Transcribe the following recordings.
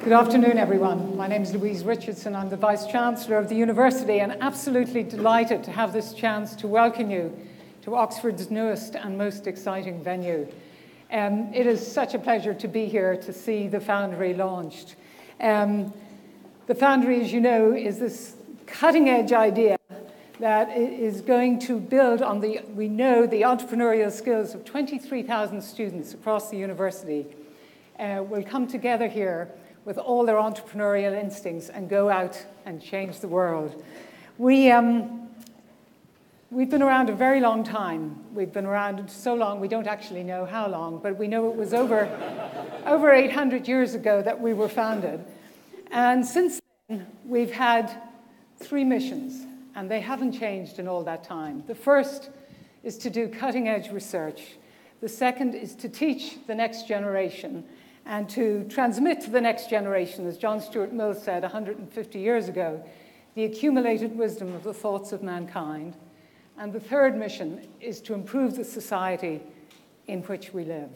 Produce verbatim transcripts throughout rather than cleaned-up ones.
Good afternoon, everyone. My name is Louise Richardson. I'm the Vice Chancellor of the University and absolutely delighted to have this chance to welcome you to Oxford's newest and most exciting venue. Um, it is such a pleasure to be here to see the Foundry launched. Um, the Foundry, as you know, is this cutting-edge idea that is going to build on the, we know, the entrepreneurial skills of twenty-three thousand students across the university uh, will come together here with all their entrepreneurial instincts and go out and change the world. We, um, we've been around a very long time. We've been around so long we don't actually know how long, but we know it was over, over eight hundred years ago that we were founded. And since then, we've had three missions, and they haven't changed in all that time. The first is to do cutting-edge research. The second is to teach the next generation and to transmit to the next generation, as John Stuart Mill said one hundred fifty years ago, the accumulated wisdom of the thoughts of mankind. And the third mission is to improve the society in which we live.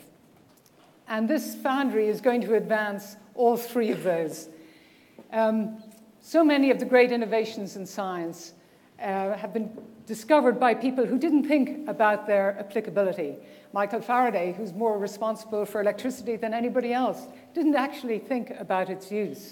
And this Foundry is going to advance all three of those. Um, so many of the great innovations in science uh, have been discovered by people who didn't think about their applicability. Michael Faraday, who's more responsible for electricity than anybody else, didn't actually think about its use.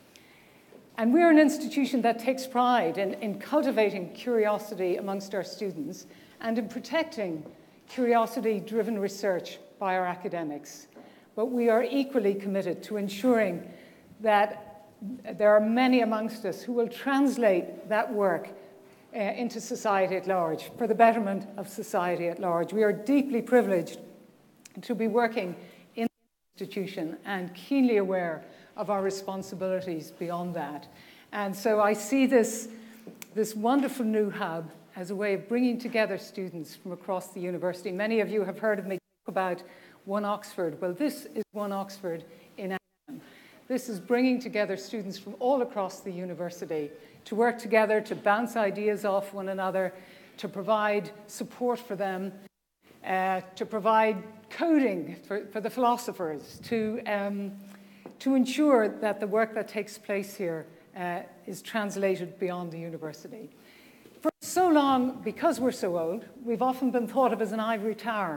And we're an institution that takes pride in, in cultivating curiosity amongst our students and in protecting curiosity-driven research by our academics. But we are equally committed to ensuring that there are many amongst us who will translate that work Uh, into society at large, for the betterment of society at large. We are deeply privileged to be working in the institution and keenly aware of our responsibilities beyond that. And so I see this, this wonderful new hub as a way of bringing together students from across the university. Many of you have heard of me talk about One Oxford. Well, this is One Oxford in action. This is bringing together students from all across the university to work together, to bounce ideas off one another, to provide support for them, uh, to provide coding for, for the philosophers, to, um, to ensure that the work that takes place here uh, is translated beyond the university. For so long, because we're so old, we've often been thought of as an ivory tower.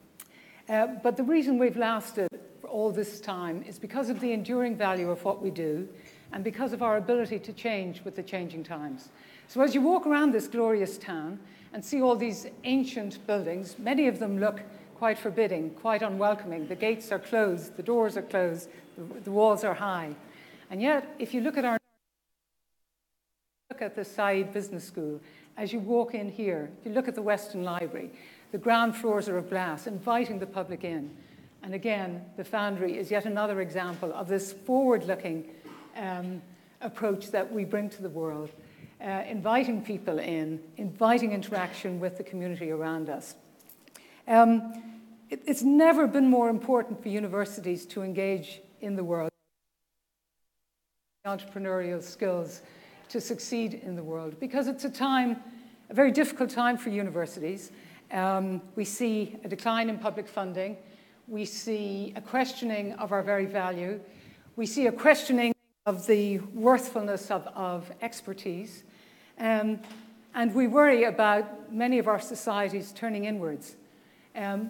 Uh, but the reason we've lasted for all this time is because of the enduring value of what we do, and because of our ability to change with the changing times. So as you walk around this glorious town and see all these ancient buildings, many of them look quite forbidding, quite unwelcoming. The gates are closed, the doors are closed, the, the walls are high. And yet, if you look at our look at the Said Business School, as you walk in here, if you look at the Western Library, the ground floors are of glass, inviting the public in. And again, the Foundry is yet another example of this forward-looking Um, approach that we bring to the world, uh, inviting people in, inviting interaction with the community around us. Um, it, it's never been more important for universities to engage in the world, entrepreneurial skills to succeed in the world, because it's a time, a very difficult time for universities. Um, we see a decline in public funding. We see a questioning of our very value. We see a questioning of the worthfulness of, of expertise. Um, and we worry about many of our societies turning inwards. Um,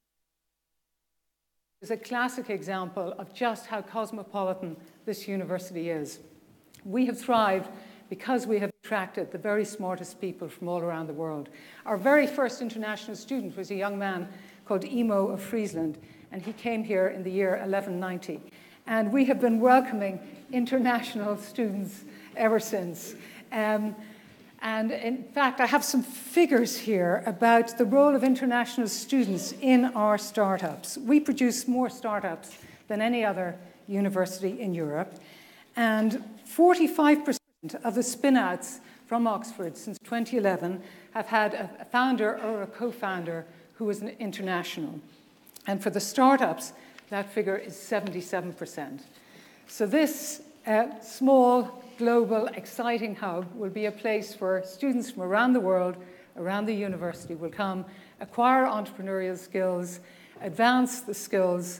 it's a classic example of just how cosmopolitan this university is. We have thrived because we have attracted the very smartest people from all around the world. Our very first international student was a young man called Emo of Friesland, and he came here in the year eleven ninety. And we have been welcoming international students ever since. Um, and in fact, I have some figures here about the role of international students in our startups. We produce more startups than any other university in Europe. And forty-five percent of the spin-outs from Oxford since twenty eleven have had a founder or a co-founder who is an international. And for the startups, that figure is seventy-seven percent. So this uh, small, global, exciting hub will be a place where students from around the world, around the university, will come, acquire entrepreneurial skills, advance the skills,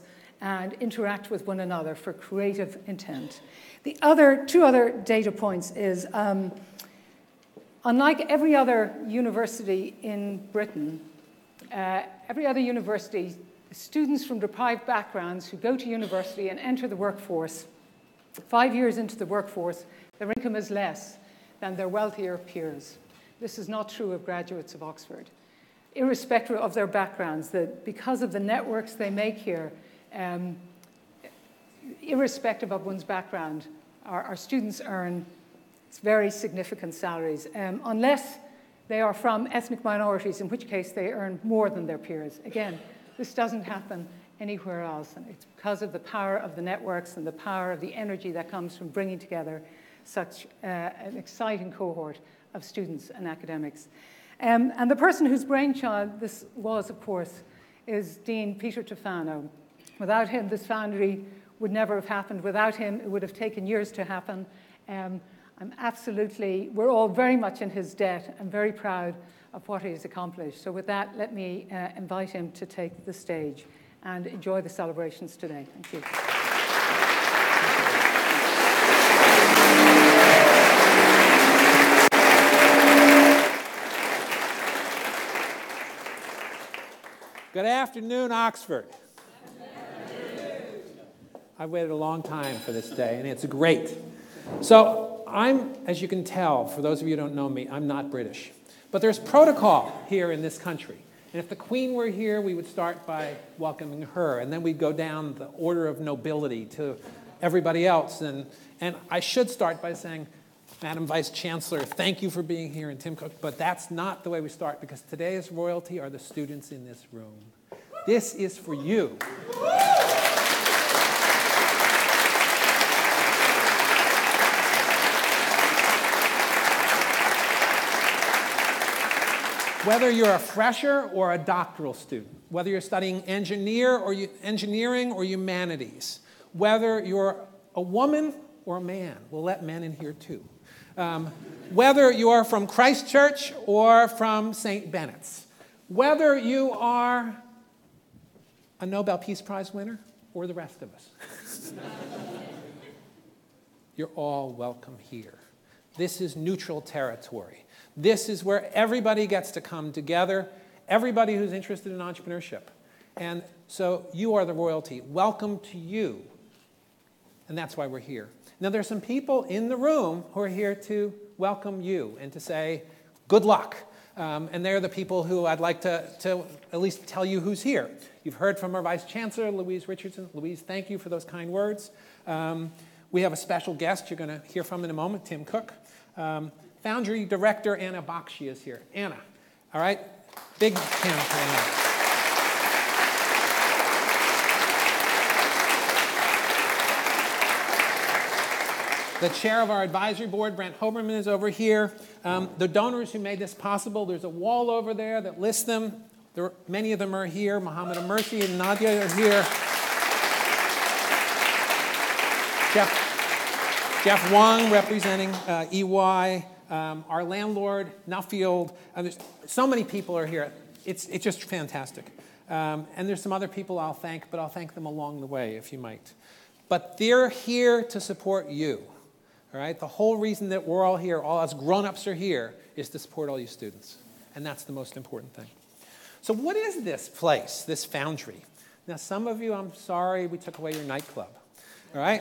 and interact with one another for creative intent. The other, two other data points is, um, unlike every other university in Britain, uh, every other university, students from deprived backgrounds who go to university and enter the workforce, five years into the workforce, their income is less than their wealthier peers. This is not true of graduates of Oxford. Irrespective of their backgrounds, that because of the networks they make here, um, irrespective of one's background, our, our students earn very significant salaries, um, unless they are from ethnic minorities, in which case they earn more than their peers. Again, this doesn't happen anywhere else, and it's because of the power of the networks and the power of the energy that comes from bringing together such uh, an exciting cohort of students and academics. Um, and the person whose brainchild this was, of course, is Dean Peter Tufano. Without him, this foundry would never have happened. Without him, it would have taken years to happen. Um, I'm absolutely, we're all very much in his debt. I'm very proud of what he has accomplished. So with that, let me uh, invite him to take the stage and enjoy the celebrations today. Thank you. Good afternoon, Oxford. I've waited a long time for this day, and it's great. So I'm, as you can tell, for those of you who don't know me, I'm not British. But there's protocol here in this country. And if the Queen were here, we would start by welcoming her, and then we'd go down the order of nobility to everybody else. And, and I should start by saying, Madam Vice Chancellor, thank you for being here, and Tim Cook, but that's not the way we start, because today's royalty are the students in this room. This is for you. Whether you're a fresher or a doctoral student, whether you're studying engineer or you, engineering or humanities, whether you're a woman or a man, we'll let men in here too. Um, whether you are from Christ Church or from Saint Bennett's, whether you are a Nobel Peace Prize winner or the rest of us, you're all welcome here. This is neutral territory. This is where everybody gets to come together, everybody who's interested in entrepreneurship. And so you are the royalty. Welcome to you. And that's why we're here. Now, there's some people in the room who are here to welcome you and to say, good luck. Um, and they're the people who I'd like to, to at least tell you who's here. You've heard from our Vice Chancellor, Louise Richardson. Louise, thank you for those kind words. Um, we have a special guest you're going to hear from in a moment, Tim Cook. Um, Foundry Director Anna Bakshi is here. Anna, all right? Big hand for Anna. The chair of our advisory board, Brent Hoberman, is over here. Um, the donors who made this possible, there's a wall over there that lists them. There, many of them are here. Mohammed Amersi and Nadia are here. Jeff, Jeff Wong representing uh, E Y. Um, our landlord, Nuffield. Uh, there's, so many people are here. It's, it's just fantastic. Um, and there's some other people I'll thank, but I'll thank them along the way, if you might. But they're here to support you. All right? The whole reason that we're all here, all us grown-ups are here, is to support all you students. And that's the most important thing. So what is this place, this foundry? Now, some of you, I'm sorry, we took away your nightclub. All right?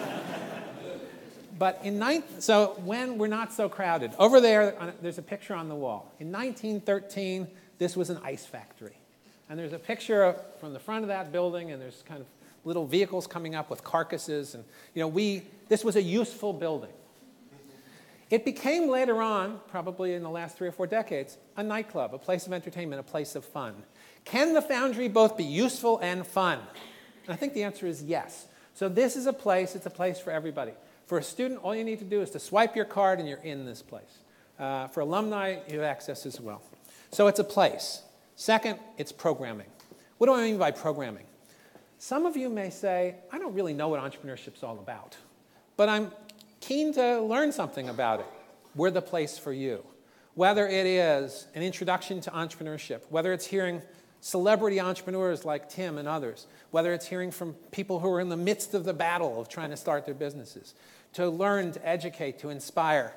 But in ninth, so when we're not so crowded, over there, there's a picture on the wall. In nineteen thirteen, this was an ice factory. And there's a picture of, from the front of that building, and there's kind of little vehicles coming up with carcasses. And, you know, we, this was a useful building. It became later on, probably in the last three or four decades, a nightclub, a place of entertainment, a place of fun. Can the foundry both be useful and fun? And I think the answer is yes. So this is a place, it's a place for everybody. For a student, all you need to do is to swipe your card and you're in this place. Uh, for alumni, you have access as well. So it's a place. Second, it's programming. What do I mean by programming? Some of you may say, I don't really know what entrepreneurship's all about, but I'm keen to learn something about it. We're the place for you. Whether it is an introduction to entrepreneurship, whether it's hearing celebrity entrepreneurs like Tim and others, whether it's hearing from people who are in the midst of the battle of trying to start their businesses, to learn, to educate, to inspire.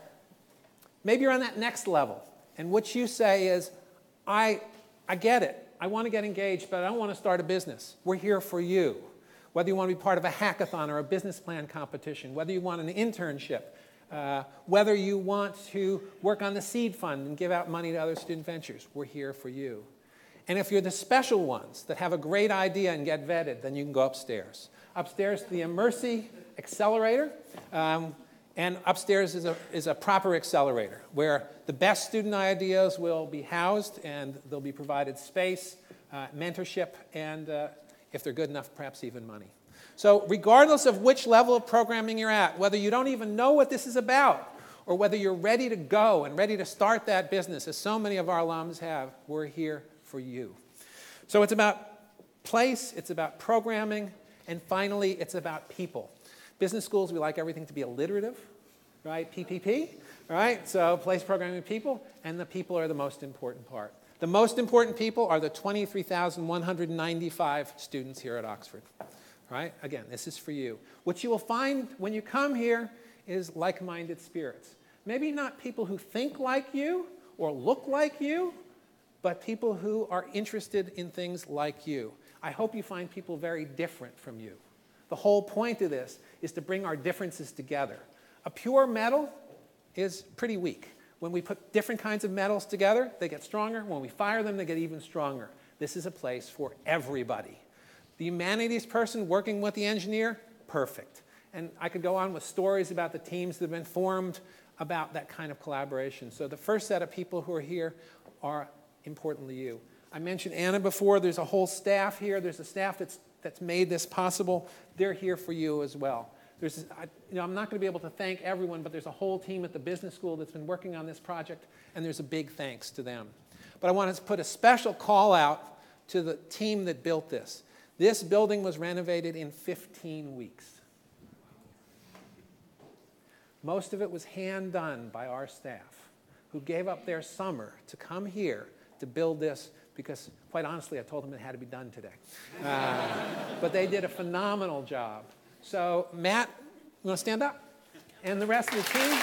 Maybe you're on that next level, and what you say is, I, I get it. I want to get engaged, but I don't want to start a business. We're here for you. Whether you want to be part of a hackathon or a business plan competition, whether you want an internship, uh, whether you want to work on the seed fund and give out money to other student ventures, we're here for you. And if you're the special ones that have a great idea and get vetted, then you can go upstairs. Upstairs to the Immersi Accelerator, um, and upstairs is a, is a proper accelerator where the best student ideas will be housed and they'll be provided space, uh, mentorship, and uh, if they're good enough, perhaps even money. So regardless of which level of programming you're at, whether you don't even know what this is about, or whether you're ready to go and ready to start that business, as so many of our alums have, we're here for you. So it's about place, it's about programming, and finally, it's about people. Business schools, we like everything to be alliterative, right? P P P, right? So place, programming, people, and the people are the most important part. The most important people are the twenty-three thousand one hundred ninety-five students here at Oxford, right? Again, this is for you. What you will find when you come here is like-minded spirits. Maybe not people who think like you or look like you, but people who are interested in things like you. I hope you find people very different from you. The whole point of this is to bring our differences together. A pure metal is pretty weak. When we put different kinds of metals together, they get stronger. When we fire them, they get even stronger. This is a place for everybody. The humanities person working with the engineer, perfect. And I could go on with stories about the teams that have been formed about that kind of collaboration. So the first set of people who are here are importantly you. I mentioned Anna before. There's a whole staff here. There's a staff that's, that's made this possible. They're here for you as well. There's, I, you know, I'm not going to be able to thank everyone, but there's a whole team at the business school that's been working on this project, and there's a big thanks to them. But I want to put a special call out to the team that built this. This building was renovated in fifteen weeks. Most of it was hand done by our staff, who gave up their summer to come here to build this because, quite honestly, I told them it had to be done today. Uh, but they did a phenomenal job. So, Matt, you want to stand up? And the rest of the team?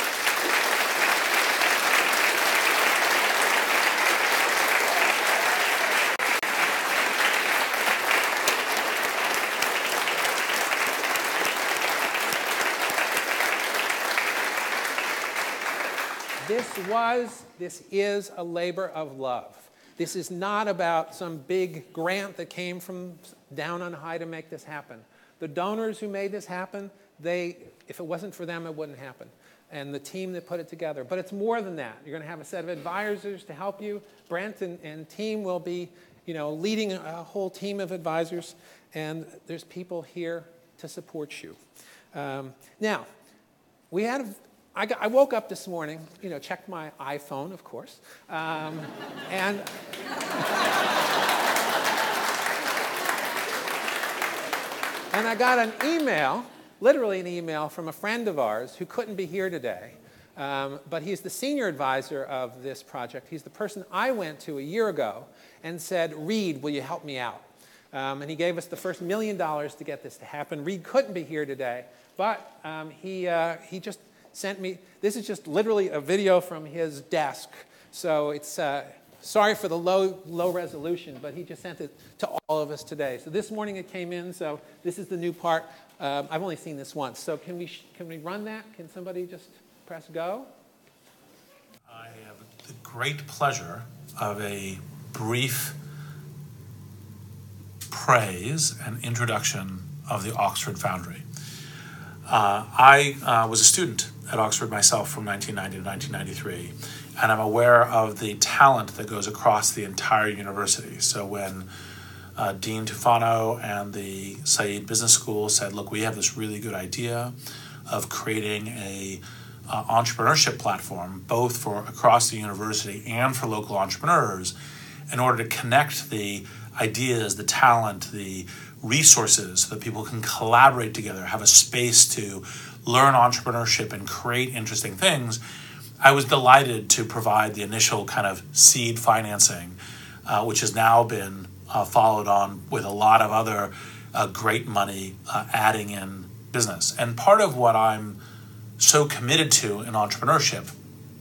This was, this is a labor of love. This is not about some big grant that came from down on high to make this happen. The donors who made this happen, they, if it wasn't for them, it wouldn't happen. And the team that put it together. But it's more than that. You're going to have a set of advisors to help you. Brent and, and team will be, you know, leading a whole team of advisors. And there's people here to support you. Um, now, we had, a, I, got, I woke up this morning, you know, checked my iPhone, of course, um, and And I got an email, literally an email, from a friend of ours who couldn't be here today. Um, but he's the senior advisor of this project. He's the person I went to a year ago and said, Reed, will you help me out? Um, and he gave us the first million dollars to get this to happen. Reed couldn't be here today, but um, he, uh, he just sent me, this is just literally a video from his desk. So it's, uh, sorry for the low, low resolution, but he just sent it to all of us today. So this morning it came in, so this is the new part. Um, I've only seen this once. So can we, sh can we run that? Can somebody just press go? I have the great pleasure of a brief praise and introduction of the Oxford Foundry. Uh, I uh, was a student at Oxford myself from nineteen ninety to nineteen ninety-three, and I'm aware of the talent that goes across the entire university. So when uh, Dean Tufano and the Said Business School said, look, we have this really good idea of creating a uh, entrepreneurship platform, both for across the university and for local entrepreneurs, in order to connect the ideas, the talent, the resources so that people can collaborate together, have a space to learn entrepreneurship and create interesting things. I was delighted to provide the initial kind of seed financing, uh, which has now been uh, followed on with a lot of other uh, great money uh, adding in business. And part of what I'm so committed to in entrepreneurship,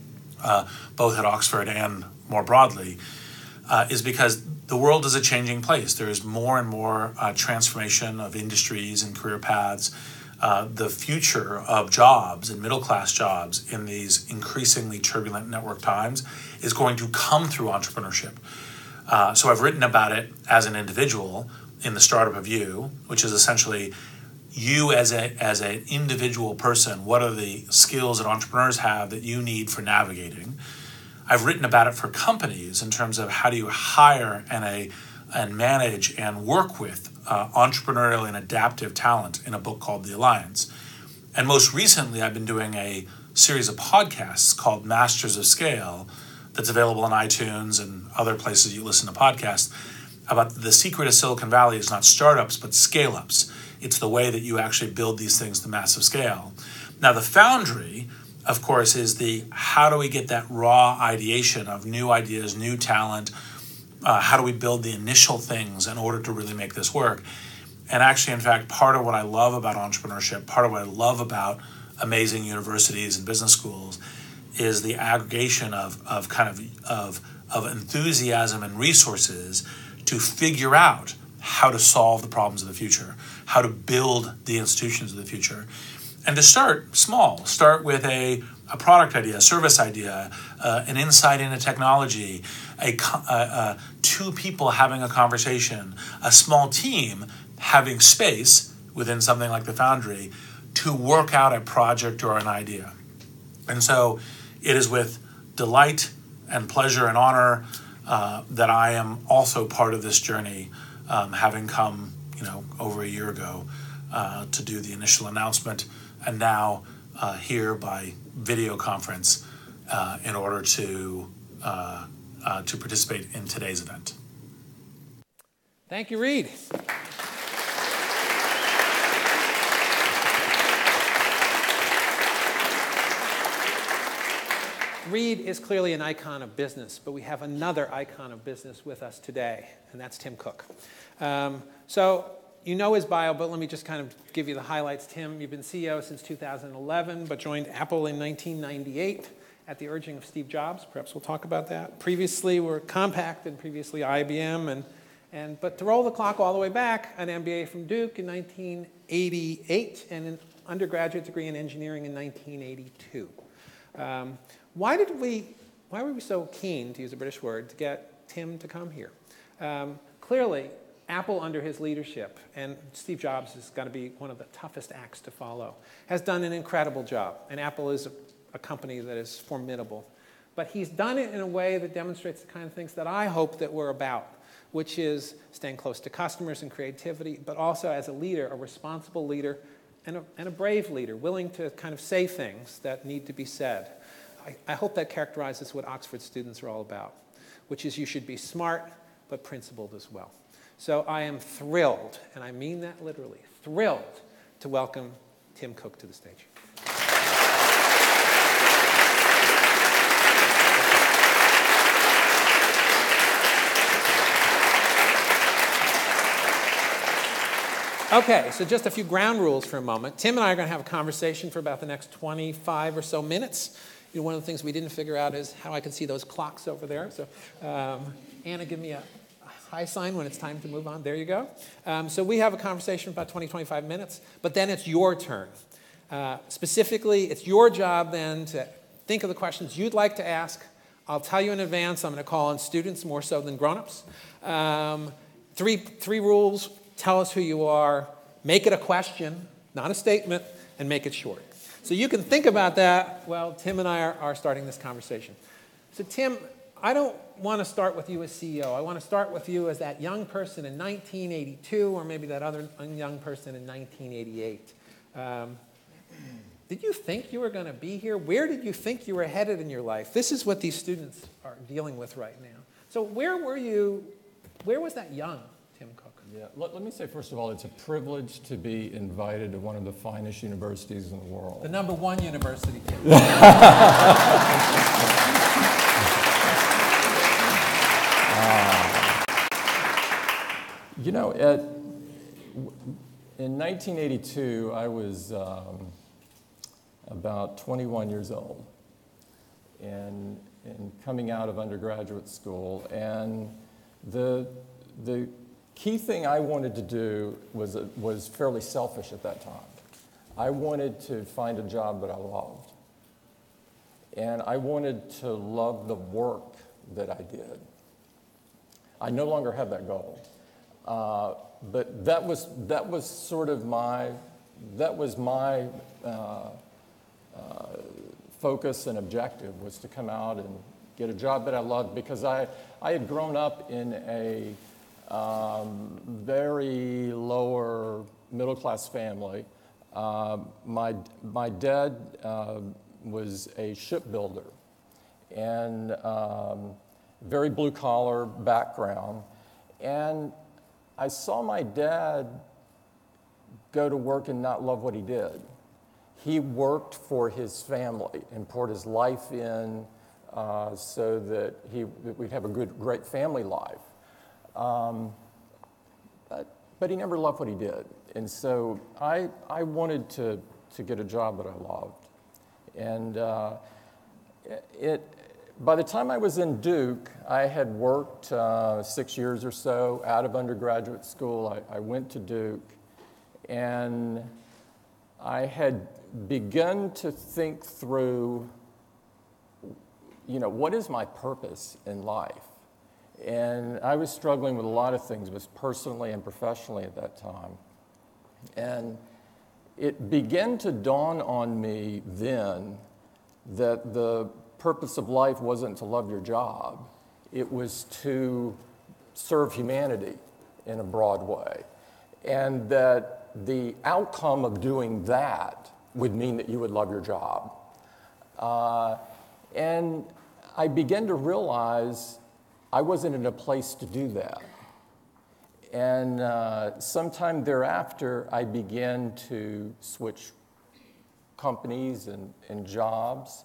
uh, both at Oxford and more broadly, uh, is because the world is a changing place. There is more and more uh, transformation of industries and career paths. Uh, the future of jobs and middle-class jobs in these increasingly turbulent network times is going to come through entrepreneurship. Uh, so I've written about it as an individual in The Startup of You, which is essentially you as a as an individual person. What are the skills that entrepreneurs have that you need for navigating? I've written about it for companies in terms of how do you hire and a and manage and work with uh, entrepreneurial and adaptive talent in a book called The Alliance. And most recently, I've been doing a series of podcasts called Masters of Scale that's available on iTunes and other places you listen to podcasts about the secret of Silicon Valley is not startups, but scale-ups. It's the way that you actually build these things to massive scale. Now, the Foundry, of course, is the how do we get that raw ideation of new ideas, new talent. Uh, how do we build the initial things in order to really make this work? And actually, in fact, part of what I love about entrepreneurship, part of what I love about amazing universities and business schools is the aggregation of, of kind of, of, of enthusiasm and resources to figure out how to solve the problems of the future, how to build the institutions of the future. And to start small, start with a, a product idea, a service idea, uh, an insight into technology, a, a, a two people having a conversation, a small team having space within something like the Foundry to work out a project or an idea. And so it is with delight and pleasure and honor uh, that I am also part of this journey, um, having come, you know, over a year ago uh, to do the initial announcement, and now uh, here by video conference uh, in order to uh, uh, to participate in today's event. Thank you, Reed. Reed is clearly an icon of business, but we have another icon of business with us today, and that's Tim Cook. Um, so you know his bio, but let me just kind of give you the highlights. Tim, you've been C E O since two thousand eleven, but joined Apple in nineteen ninety-eight at the urging of Steve Jobs. Perhaps we'll talk about that. Previously were Compaq and previously I B M. And, and, but to roll the clock all the way back, an M B A from Duke in nineteen eighty-eight and an undergraduate degree in engineering in nineteen eighty-two. Um, why did we, why were we so keen, to use a British word, to get Tim to come here? Um, clearly, Apple under his leadership, and Steve Jobs is going to be one of the toughest acts to follow, has done an incredible job. And Apple is a, a company that is formidable. But he's done it in a way that demonstrates the kind of things that I hope that we're about, which is staying close to customers and creativity, but also as a leader, a responsible leader, and a, and a brave leader, willing to kind of say things that need to be said. I, I hope that characterizes what Oxford students are all about, which is you should be smart, but principled as well. So I am thrilled, and I mean that literally, thrilled to welcome Tim Cook to the stage. Okay, so just a few ground rules for a moment. Tim and I are going to have a conversation for about the next twenty-five or so minutes. You know, one of the things we didn't figure out is how I can see those clocks over there. So um, Anna, give me a high sign when it's time to move on. There you go. Um, so we have a conversation for about twenty, twenty-five minutes, but then it's your turn. Uh, specifically, it's your job then to think of the questions you'd like to ask. I'll tell you in advance, I'm going to call on students more so than grown-ups. Um, three, three rules. Tell us who you are, make it a question, not a statement, and make it short. So you can think about that while Tim and I are, are starting this conversation. So Tim, I don't want to start with you as C E O. I want to start with you as that young person in nineteen eighty-two, or maybe that other young person in nineteen eighty-eight. Um, did you think you were going to be here? Where did you think you were headed in your life? This is what these students are dealing with right now. So where were you, where was that young Tim Cook? Yeah, let, let me say, first of all, it's a privilege to be invited to one of the finest universities in the world. The number one university. uh, You know, at, in nineteen eighty-two, I was um, about twenty-one years old and, and coming out of undergraduate school. And the, the key thing I wanted to do was, was fairly selfish at that time. I wanted to find a job that I loved. And I wanted to love the work that I did. I no longer have that goal. Uh, but that was, that was sort of my, that was my uh, uh, focus and objective, was to come out and get a job that I loved, because I, I had grown up in a um, very lower middle class family. Uh, my, my dad uh, was a shipbuilder and um, very blue collar background. And I saw my dad go to work and not love what he did. He worked for his family and poured his life in uh, so that, he, that we'd have a good, great family life. Um, but, but he never loved what he did. And so I, I wanted to, to get a job that I loved. And uh, it, by the time I was in Duke, I had worked uh, six years or so out of undergraduate school. I, I went to Duke, and I had begun to think through, you know, what is my purpose in life? And I was struggling with a lot of things, both personally and professionally at that time. And it began to dawn on me then that the purpose of life wasn't to love your job. It was to serve humanity in a broad way. And that the outcome of doing that would mean that you would love your job. Uh, and I began to realize I wasn't in a place to do that. And uh, sometime thereafter, I began to switch companies and, and jobs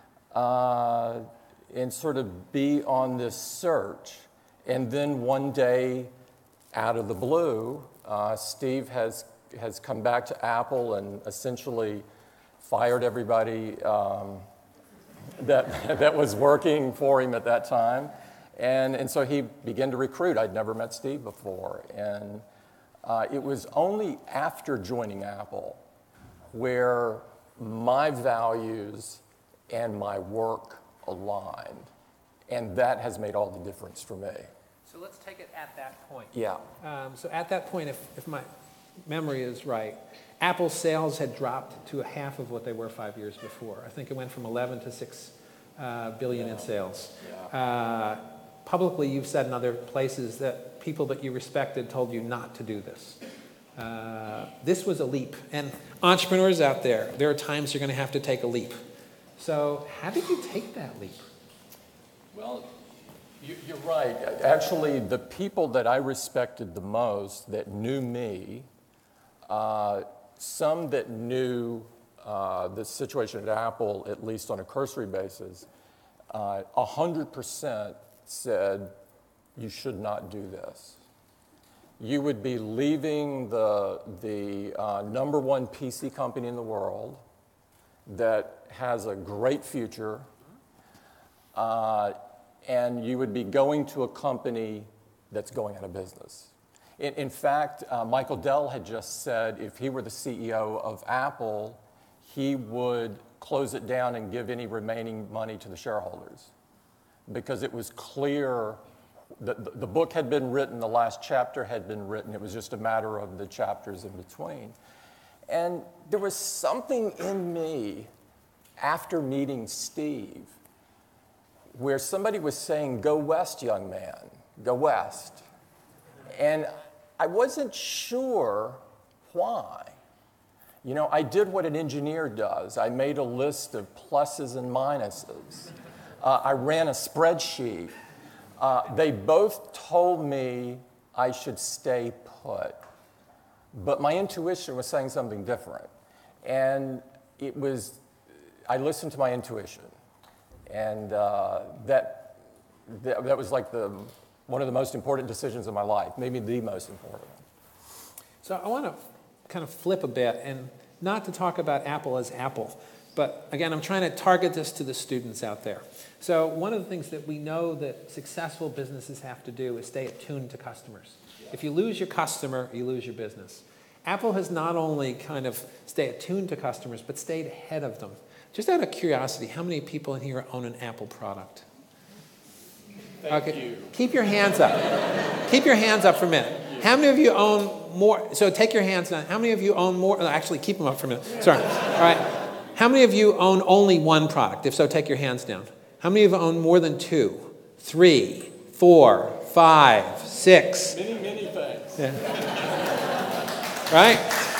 uh, and sort of be on this search. And then one day, out of the blue, uh, Steve has, has come back to Apple and essentially fired everybody um, that, that was working for him at that time. And, and so he began to recruit. I'd never met Steve before. And uh, it was only after joining Apple where my values and my work aligned. And that has made all the difference for me. So let's take it at that point. Yeah. Um, so at that point, if, if my memory is right, Apple's sales had dropped to a half of what they were five years before. I think it went from eleven to six uh, billion yeah. in sales. Yeah. Uh, Publicly, you've said in other places that people that you respected told you not to do this. Uh, this was a leap. And entrepreneurs out there, there are times you're going to have to take a leap. So how did you take that leap? Well, you, you're right. Actually, the people that I respected the most that knew me, uh, some that knew uh, the situation at Apple, at least on a cursory basis, uh, one hundred percent said, you should not do this. You would be leaving the, the uh, number one P C company in the world that has a great future, uh, and you would be going to a company that's going out of business. In, in fact, uh, Michael Dell had just said if he were the C E O of Apple, he would close it down and give any remaining money to the shareholders, because it was clear that the book had been written, the last chapter had been written. It was just a matter of the chapters in between. And there was something in me after meeting Steve where somebody was saying, go west, young man, go west. And I wasn't sure why. You know, I did what an engineer does. I made a list of pluses and minuses. Uh, I ran a spreadsheet. Uh, they both told me I should stay put. But my intuition was saying something different. And it was, I listened to my intuition. And uh, that, that, that was like the, One of the most important decisions of my life, maybe the most important. So I want to kind of flip a bit, and not to talk about Apple as Apple, but again, I'm trying to target this to the students out there. So one of the things that we know that successful businesses have to do is stay attuned to customers. If you lose your customer, you lose your business. Apple has not only kind of stayed attuned to customers, but stayed ahead of them. Just out of curiosity, how many people in here own an Apple product? Thank okay. you. Keep your hands up. Keep your hands up for a minute. How many of you own more? So take your hands down. How many of you own more? Actually, keep them up for a minute. Sorry. All right. How many of you own only one product? If so, take your hands down. How many of you own more than two, three, four, five, six? Many, many things. Yeah. Right?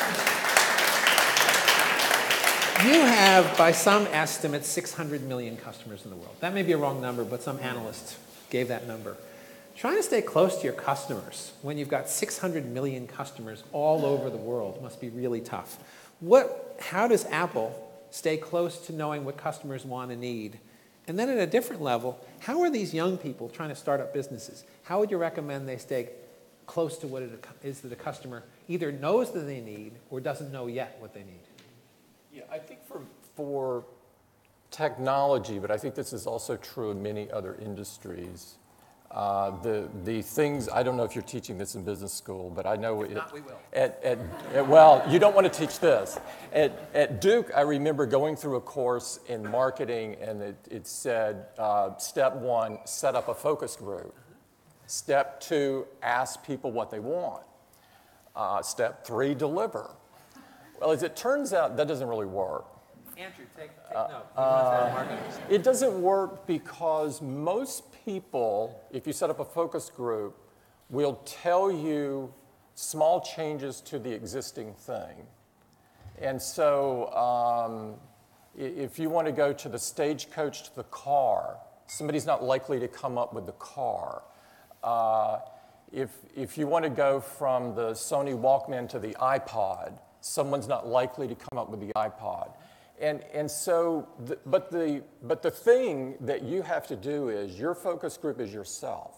You have, by some estimates, six hundred million customers in the world. That may be a wrong number, but some analyst gave that number. Trying to stay close to your customers when you've got six hundred million customers all over the world must be really tough. What, how does Apple stay close to knowing what customers want and need? And then at a different level, how are these young people trying to start up businesses? How would you recommend they stay close to what it is that a customer either knows that they need or doesn't know yet what they need? Yeah, I think for, for technology, but I think this is also true in many other industries, uh, the, the things, I don't know if you're teaching this in business school, but I know if it, not, we will. At, at, at, well, you don't want to teach this. At, at Duke, I remember going through a course in marketing, and it, it said, uh, step one, set up a focus group. Step two, ask people what they want. Uh, step three, deliver. Well, as it turns out, that doesn't really work. Andrew, take, take Uh, note. uh, it doesn't work because most people, if you set up a focus group, will tell you small changes to the existing thing. And so um, if you want to go to the stagecoach to the car, somebody's not likely to come up with the car. Uh, if, if you want to go from the Sony Walkman to the iPod, someone's not likely to come up with the iPod. And, and so, the, but, the, but the thing that you have to do is your focus group is yourself.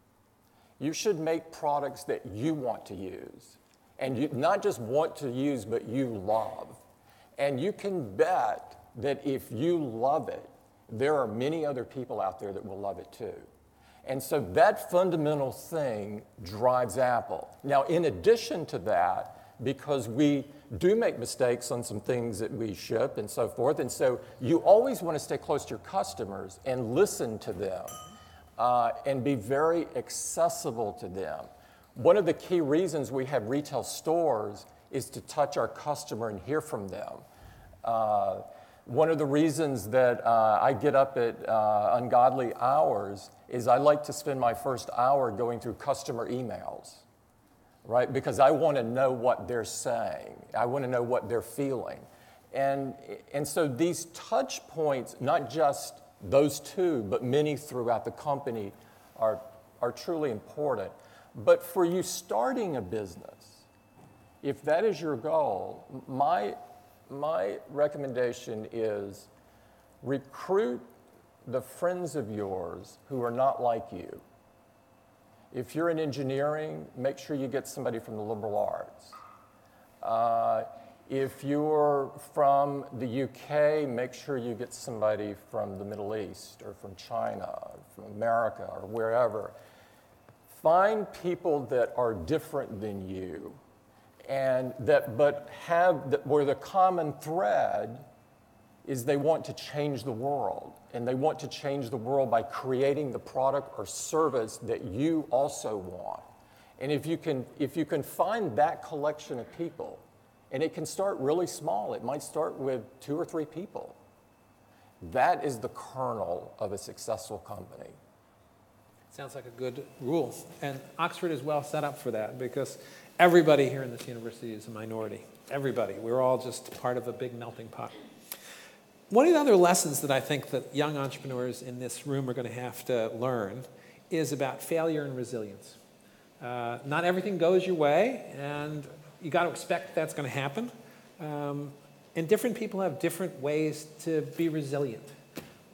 You should make products that you want to use. And you not just want to use, but you love. And you can bet that if you love it, there are many other people out there that will love it too. And so that fundamental thing drives Apple. Now, in addition to that, because we do make mistakes on some things that we ship and so forth, and so you always want to stay close to your customers and listen to them uh, and be very accessible to them. One of the key reasons we have retail stores is to touch our customer and hear from them. Uh, one of the reasons that uh, I get up at uh, ungodly hours is I like to spend my first hour going through customer emails. Right? Because I want to know what they're saying. I want to know what they're feeling. And, and so these touch points, not just those two, but many throughout the company are, are truly important. But for you starting a business, if that is your goal, my, my recommendation is recruit the friends of yours who are not like you. If you're in engineering, make sure you get somebody from the liberal arts. Uh, if you're from the U K, make sure you get somebody from the Middle East or from China, or from America, or wherever. Find people that are different than you, and that but have that where the common thread is they want to change the world. And they want to change the world by creating the product or service that you also want. And if you can, if you can find that collection of people, and it can start really small, it might start with two or three people. That is the kernel of a successful company. Sounds like a good rule. And Oxford is well set up for that because everybody here in this university is a minority. Everybody. We're all just part of a big melting pot. One of the other lessons that I think that young entrepreneurs in this room are going to have to learn is about failure and resilience. Uh, not everything goes your way, and you got to expect that's going to happen. Um, and different people have different ways to be resilient.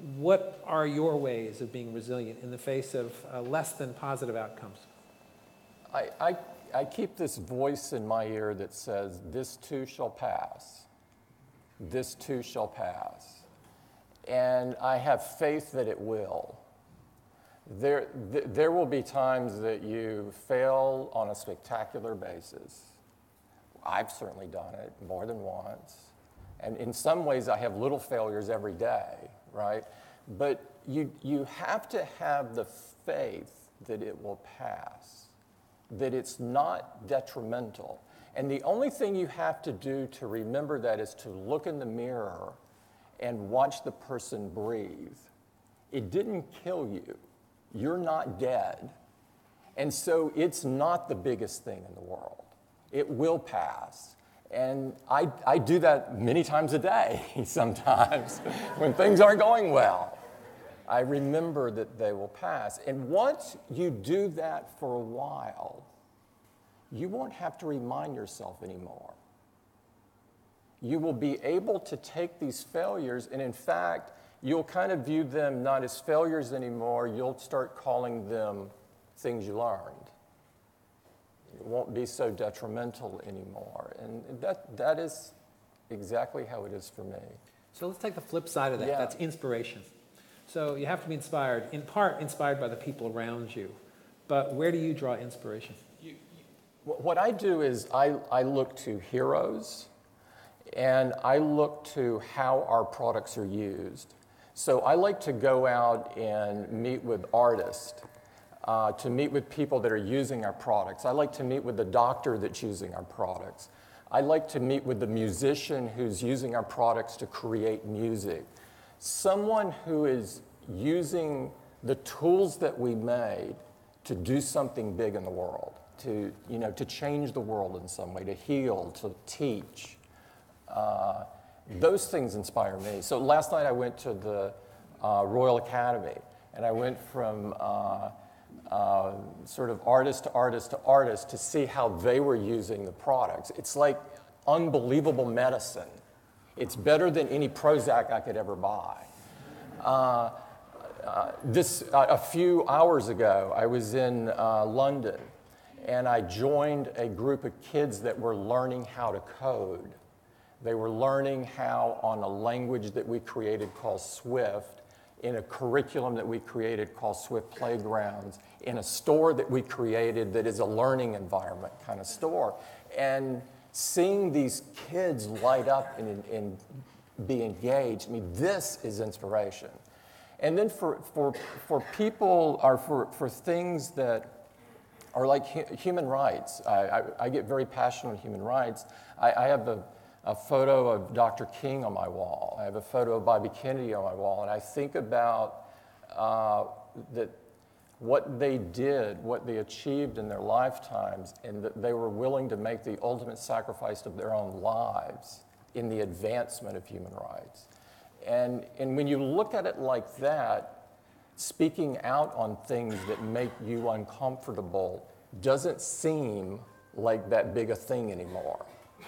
what are your ways of being resilient in the face of uh, less than positive outcomes? I, I, I keep this voice in my ear that says, this too shall pass. This too shall pass. And I have faith that it will. There, th- there will be times that you fail on a spectacular basis. I've certainly done it more than once. And in some ways, I have little failures every day, right? But you, you have to have the faith that it will pass, that it's not detrimental. And the only thing you have to do to remember that is to look in the mirror and watch the person breathe. It didn't kill you. You're not dead. And so it's not the biggest thing in the world. It will pass. And I, I do that many times a day, sometimes, when things aren't going well. I remember that they will pass. And once you do that for a while, you won't have to remind yourself anymore. You will be able to take these failures, and in fact, you'll kind of view them not as failures anymore. You'll start calling them things you learned. It won't be so detrimental anymore. And that, that is exactly how it is for me. So let's take the flip side of that. Yeah. That's inspiration. So you have to be inspired, in part inspired by the people around you. But where do you draw inspiration? What I do is I, I look to heroes, and I look to how our products are used. So I like to go out and meet with artists, uh, to meet with people that are using our products. I like to meet with the doctor that's using our products. I like to meet with the musician who's using our products to create music. Someone who is using the tools that we made to do something big in the world, to, you know, to change the world in some way, to heal, to teach. Uh, those things inspire me. So last night I went to the uh, Royal Academy, and I went from uh, uh, sort of artist to artist to artist to see how they were using the products. It's like unbelievable medicine. It's better than any Prozac I could ever buy. Uh, uh, this uh, a few hours ago, I was in uh, London, and I joined a group of kids that were learning how to code. They were learning how, on a language that we created called Swift, in a curriculum that we created called Swift Playgrounds, in a store that we created that is a learning environment kind of store. And seeing these kids light up and, and be engaged, I mean, this is inspiration. And then for, for, for people, or for, for things that are like hu- human rights, I, I, I get very passionate on human rights. I, I have a a photo of Doctor King on my wall. I have a photo of Bobby Kennedy on my wall, and I think about uh, that what they did, what they achieved in their lifetimes, and that they were willing to make the ultimate sacrifice of their own lives in the advancement of human rights. And, and when you look at it like that, speaking out on things that make you uncomfortable doesn't seem like that big a thing anymore.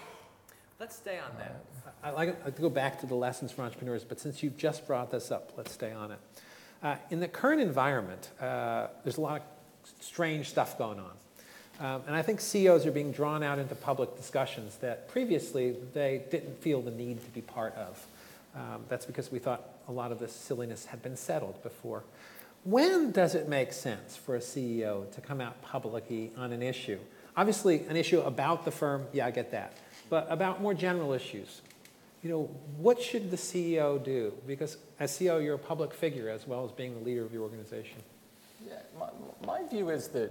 Let's stay on that. I like to go back to the lessons for entrepreneurs, but since you've just brought this up, let's stay on it. Uh, in the current environment, uh, there's a lot of strange stuff going on. Um, and I think C E Os are being drawn out into public discussions that previously they didn't feel the need to be part of. Um, that's because we thought a lot of this silliness had been settled before. When does it make sense for a C E O to come out publicly on an issue? Obviously, an issue about the firm, yeah, I get that. But about more general issues, you know, what should the C E O do? Because as C E O, you're a public figure as well as being the leader of your organization. Yeah, my, my view is that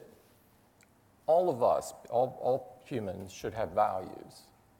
all of us, all, all humans, should have values.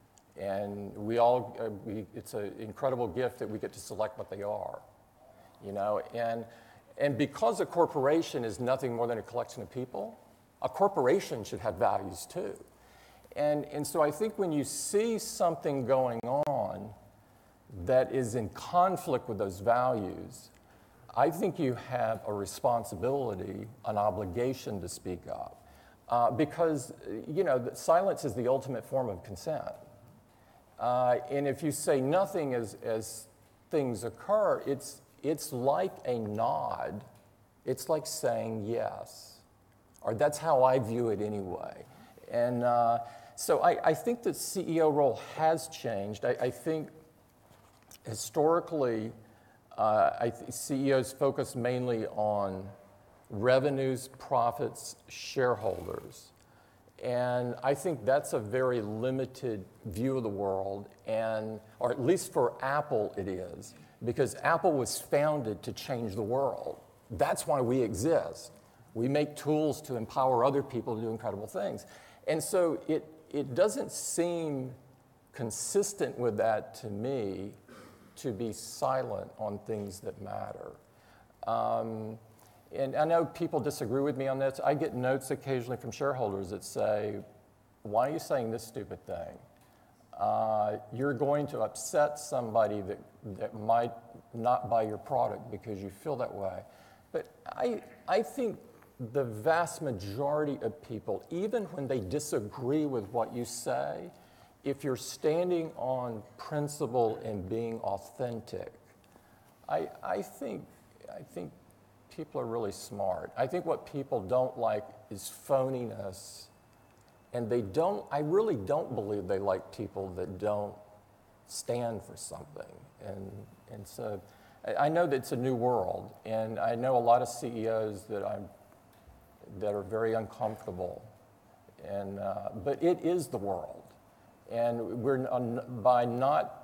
And we all, uh, we, it's an incredible gift that we get to select what they are, you know. And, and because a corporation is nothing more than a collection of people, a corporation should have values too. And, and so I think when you see something going on that is in conflict with those values, I think you have a responsibility, an obligation to speak up. Uh, because, you know, silence is the ultimate form of consent. Uh, and if you say nothing as, as things occur, it's, it's like a nod. It's like saying yes, or that's how I view it anyway. And uh, so I, I think the C E O role has changed. I, I think historically, uh, I th- C E Os focus mainly on revenues, profits, shareholders. And I think that's a very limited view of the world, and, or at least for Apple it is, because Apple was founded to change the world. That's why we exist. We make tools to empower other people to do incredible things. And so it, it doesn't seem consistent with that to me to be silent on things that matter. Um, And I know people disagree with me on this. I get notes occasionally from shareholders that say, why are you saying this stupid thing? Uh, you're going to upset somebody that, that might not buy your product because you feel that way. But I, I think the vast majority of people, even when they disagree with what you say, if you're standing on principle and being authentic, I, I think, I think people are really smart. I think what people don't like is phoniness, and they don't, I really don't believe they like people that don't stand for something. And, and so I, I know that it's a new world, and I know a lot of C E Os that, I'm, that are very uncomfortable, and, uh, but it is the world. And we're, by not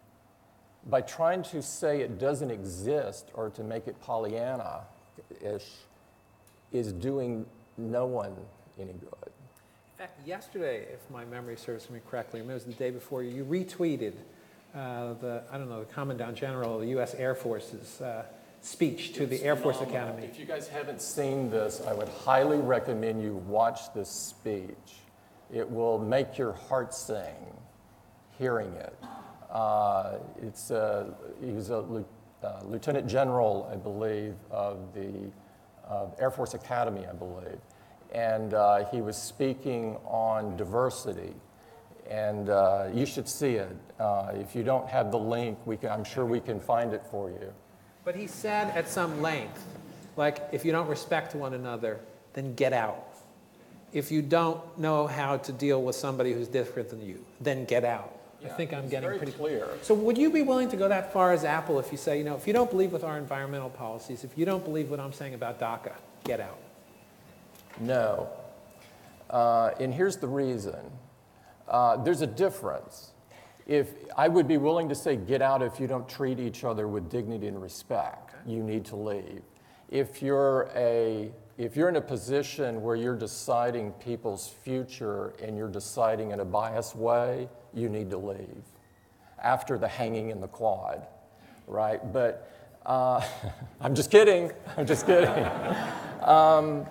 By trying to say it doesn't exist or to make it Pollyanna-ish is doing no one any good. In fact, yesterday, if my memory serves me correctly, it was the day before, you retweeted uh, the, I don't know, the Commandant General of the U S Air Force's uh, speech to It's the Air Force phenomenal. Academy. If you guys haven't seen this, I would highly recommend you watch this speech. It will make your heart sing hearing it. Uh, it's uh, he was a uh, lieutenant general, I believe, of the uh, Air Force Academy, I believe, and uh, he was speaking on diversity. And uh, you should see it. Uh, if you don't have the link, we can, I'm sure we can find it for you. But he said at some length, like, if you don't respect one another, then get out. If you don't know how to deal with somebody who's different than you, then get out. Yeah, I think I'm it's getting very pretty clear. So would you be willing to go that far as Apple if you say, you know, if you don't believe with our environmental policies, if you don't believe what I'm saying about DACA, get out? No. Uh, and here's the reason. Uh, there's a difference. If I would be willing to say get out if you don't treat each other with dignity and respect, okay, you need to leave. If you're a if you're in a position where you're deciding people's future and you're deciding in a biased way, you need to leave after the hanging in the quad, right? But uh, I'm just kidding. I'm just kidding. um,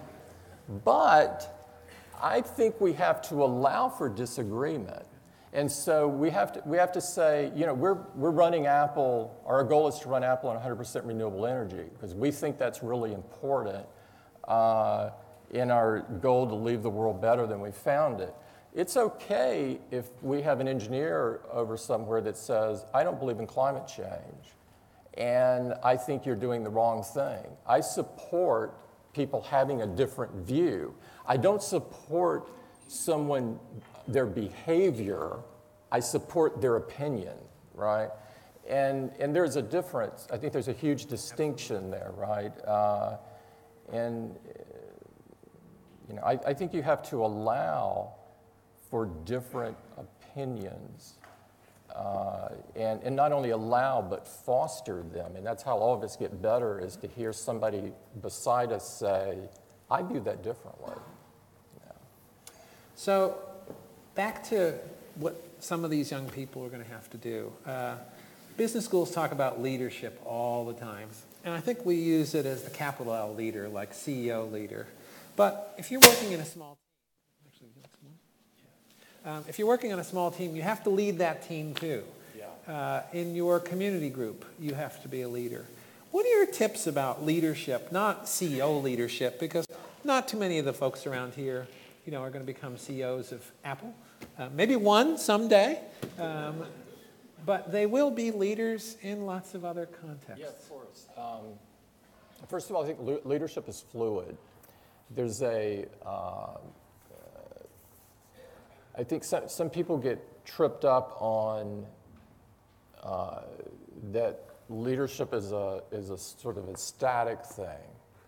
but I think we have to allow for disagreement. And so we have to, we have to say, you know, we're, we're running Apple, our goal is to run Apple on one hundred percent renewable energy because we think that's really important uh, in our goal to leave the world better than we found it. It's okay if we have an engineer over somewhere that says, I don't believe in climate change, and I think you're doing the wrong thing. I support people having a different view. I don't support someone, their behavior, I support their opinion, right? And, and there's a difference. I think there's a huge distinction there, right? Uh, and, you know, I, I think you have to allow for different opinions uh, and, and not only allow, but foster them. And that's how all of us get better, is to hear somebody beside us say, I view that differently. Yeah. So back to what some of these young people are going to have to do. Uh, business schools talk about leadership all the time. And I think we use it as the capital L leader, like C E O leader. But if you're working in a small team, um, if you're working on a small team, you have to lead that team too. Yeah. Uh, in your community group, you have to be a leader. What are your tips about leadership, not C E O leadership, because not too many of the folks around here, you know, are going to become C E Os of Apple. Uh, maybe one someday. Um, but they will be leaders in lots of other contexts. Yeah, of course. Um, first of all, I think le- leadership is fluid. There's a, uh, I think some, some people get tripped up on uh, that leadership is a, is a sort of a static thing,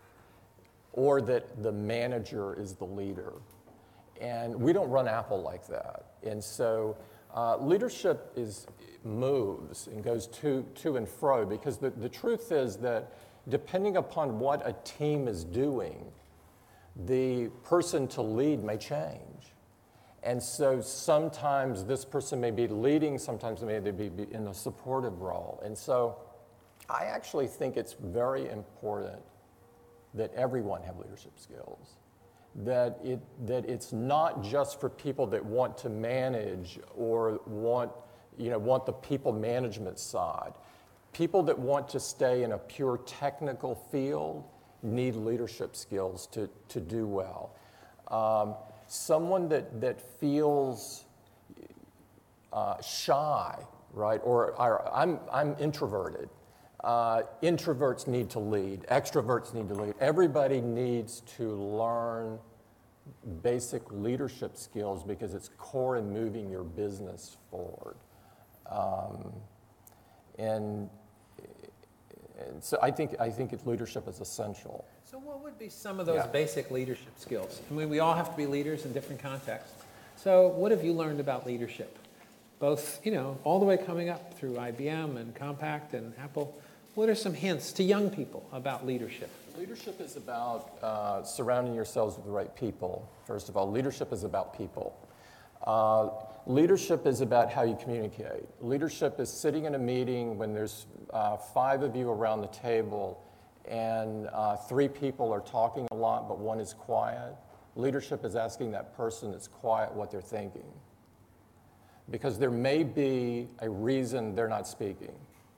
or that the manager is the leader. And we don't run Apple like that. And so uh, leadership is moves and goes to, to and fro, because the, the truth is that depending upon what a team is doing, the person to lead may change. And so sometimes this person may be leading, sometimes they may be be in a supportive role. And so I actually think it's very important that everyone have leadership skills. That, it, that it's not just for people that want to manage or want, you know, want the people management side. People that want to stay in a pure technical field need leadership skills to, to do well. Um, someone that, that feels uh, shy, right, or, or I'm, I'm introverted. Uh, introverts need to lead, extroverts need to lead. Everybody needs to learn basic leadership skills because it's core in moving your business forward. Um, and, and so I think, I think it, leadership is essential. So what would be some of those Yeah. basic leadership skills? I mean, we all have to be leaders in different contexts. So what have you learned about leadership? Both, you know, all the way coming up through I B M and Compaq and Apple. What are some hints to young people about leadership? Leadership is about uh, surrounding yourselves with the right people. First of all, leadership is about people. Uh, leadership is about how you communicate. Leadership is sitting in a meeting when there's uh, five of you around the table and uh, three people are talking a lot, but one is quiet. Leadership is asking that person that's quiet what they're thinking, because there may be a reason they're not speaking.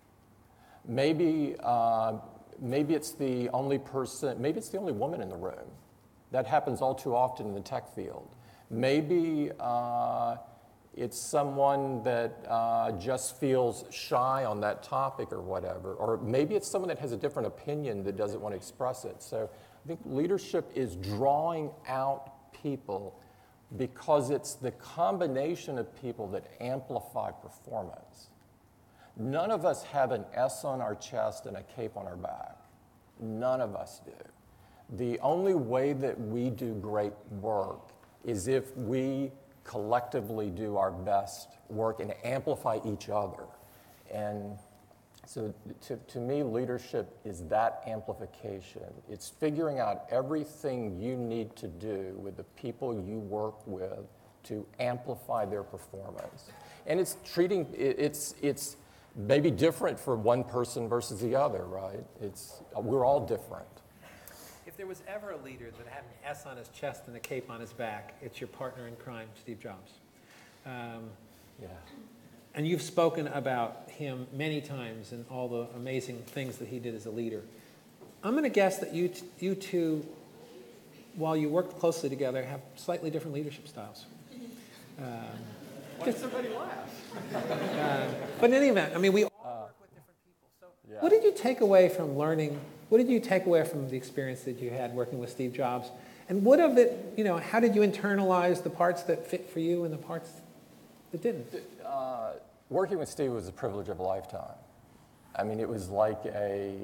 Maybe, uh, maybe it's the only person, maybe it's the only woman in the room. That happens all too often in the tech field. Maybe uh, it's someone that uh, just feels shy on that topic or whatever. Or maybe it's someone that has a different opinion that doesn't want to express it. So I think leadership is drawing out people because it's the combination of people that amplify performance. None of us have an S on our chest and a cape on our back. None of us do. The only way that we do great work is if we collectively do our best work and amplify each other. And so to, to me, leadership is that amplification. It's figuring out everything you need to do with the people you work with to amplify their performance. And it's treating, it's, it's maybe different for one person versus the other, right? It's, we're all different. If there was ever a leader that had an S on his chest and a cape on his back, it's your partner in crime, Steve Jobs. Um, Yeah. and you've spoken about him many times and all the amazing things that he did as a leader. I'm going to guess that you, t- you two, while you worked closely together, have slightly different leadership styles. Um, Why did somebody laugh? uh, but in any event, I mean, we all work with different people. So Yeah. what did you take away from learning? What did you take away from the experience that you had working with Steve Jobs? And what of it, you know, how did you internalize the parts that fit for you and the parts that didn't? Uh, working with Steve was a privilege of a lifetime. I mean, it was like a,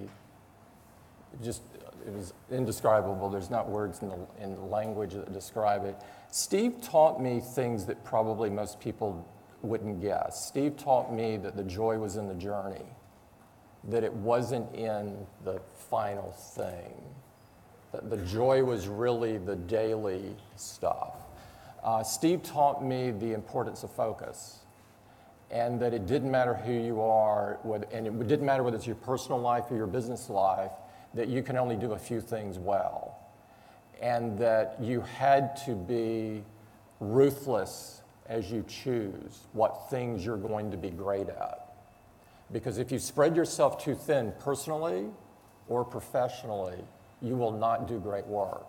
just, it was indescribable. There's not words in the, in the language that describe it. Steve taught me things that probably most people wouldn't guess. Steve taught me that the joy was in the journey, that it wasn't in the final thing, that the joy was really the daily stuff. Uh, Steve taught me the importance of focus, and that it didn't matter who you are, whether, and it didn't matter whether it's your personal life or your business life, that you can only do a few things well, and that you had to be ruthless as you choose what things you're going to be great at. Because if you spread yourself too thin personally or professionally, you will not do great work.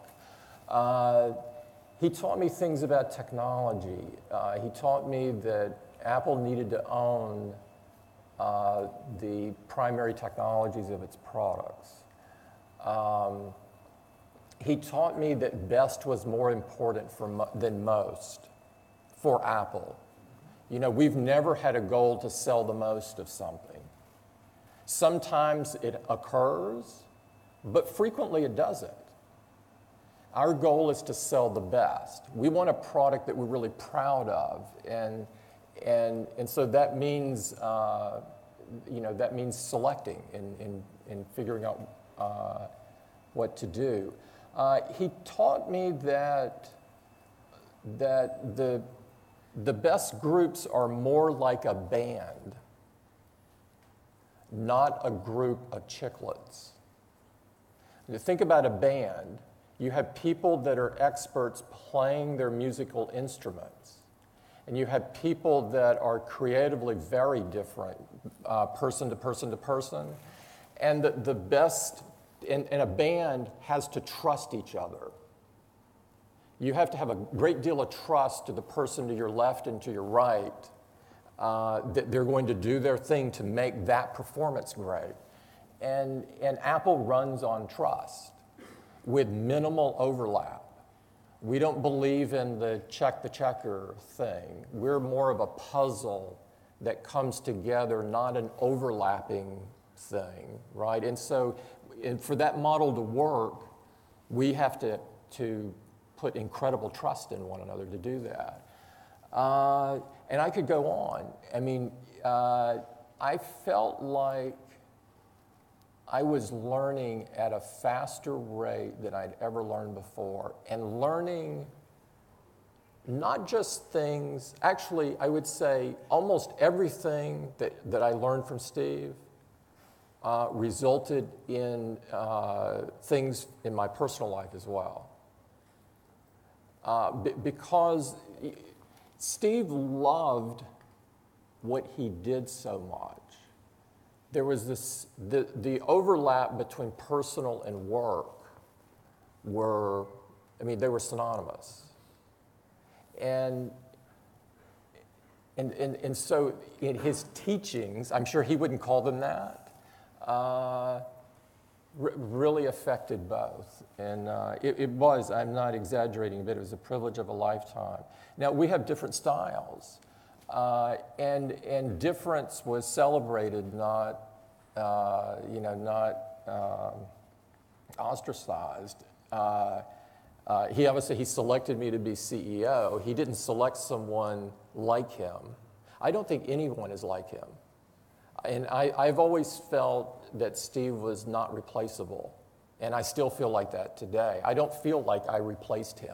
Uh, he taught me things about technology. Uh, he taught me that Apple needed to own uh, the primary technologies of its products. Um, he taught me that best was more important for mo than most for Apple. You know, we've never had a goal to sell the most of something. Sometimes it occurs, but frequently it doesn't. Our goal is to sell the best. We want a product that we're really proud of, and and and so that means uh, you know that means selecting and and, and figuring out uh, what to do. Uh, he taught me that that the the best groups are more like a band, not a group of chiclets. You think about a band. You have people that are experts playing their musical instruments, and you have people that are creatively very different, uh, person to person to person, and the, the best, and, and a band has to trust each other. You have to have a great deal of trust to the person to your left and to your right, uh, that they're going to do their thing to make that performance great. And, and Apple runs on trust, with minimal overlap. We don't believe in the check the checker thing. We're more of a puzzle that comes together, not an overlapping thing, right? And so and for that model to work, we have to, to put incredible trust in one another to do that. Uh, and I could go on. I mean, uh, I felt like I was learning at a faster rate than I'd ever learned before, and learning not just things, actually, I would say almost everything that, that I learned from Steve uh, resulted in uh, things in my personal life as well. Uh, b because Steve loved what he did so much. There was this, the, the overlap between personal and work were, I mean, they were synonymous. And, and, and, and so in his teachings, I'm sure he wouldn't call them that, uh, really affected both. And uh, it, it was, I'm not exaggerating, but it was a privilege of a lifetime. Now, we have different styles. Uh, and, and difference was celebrated, not, uh, you know, not um, ostracized. Uh, uh, he obviously, he selected me to be C E O. He didn't select someone like him. I don't think anyone is like him. And I, I've always felt that Steve was not replaceable. And I still feel like that today. I don't feel like I replaced him.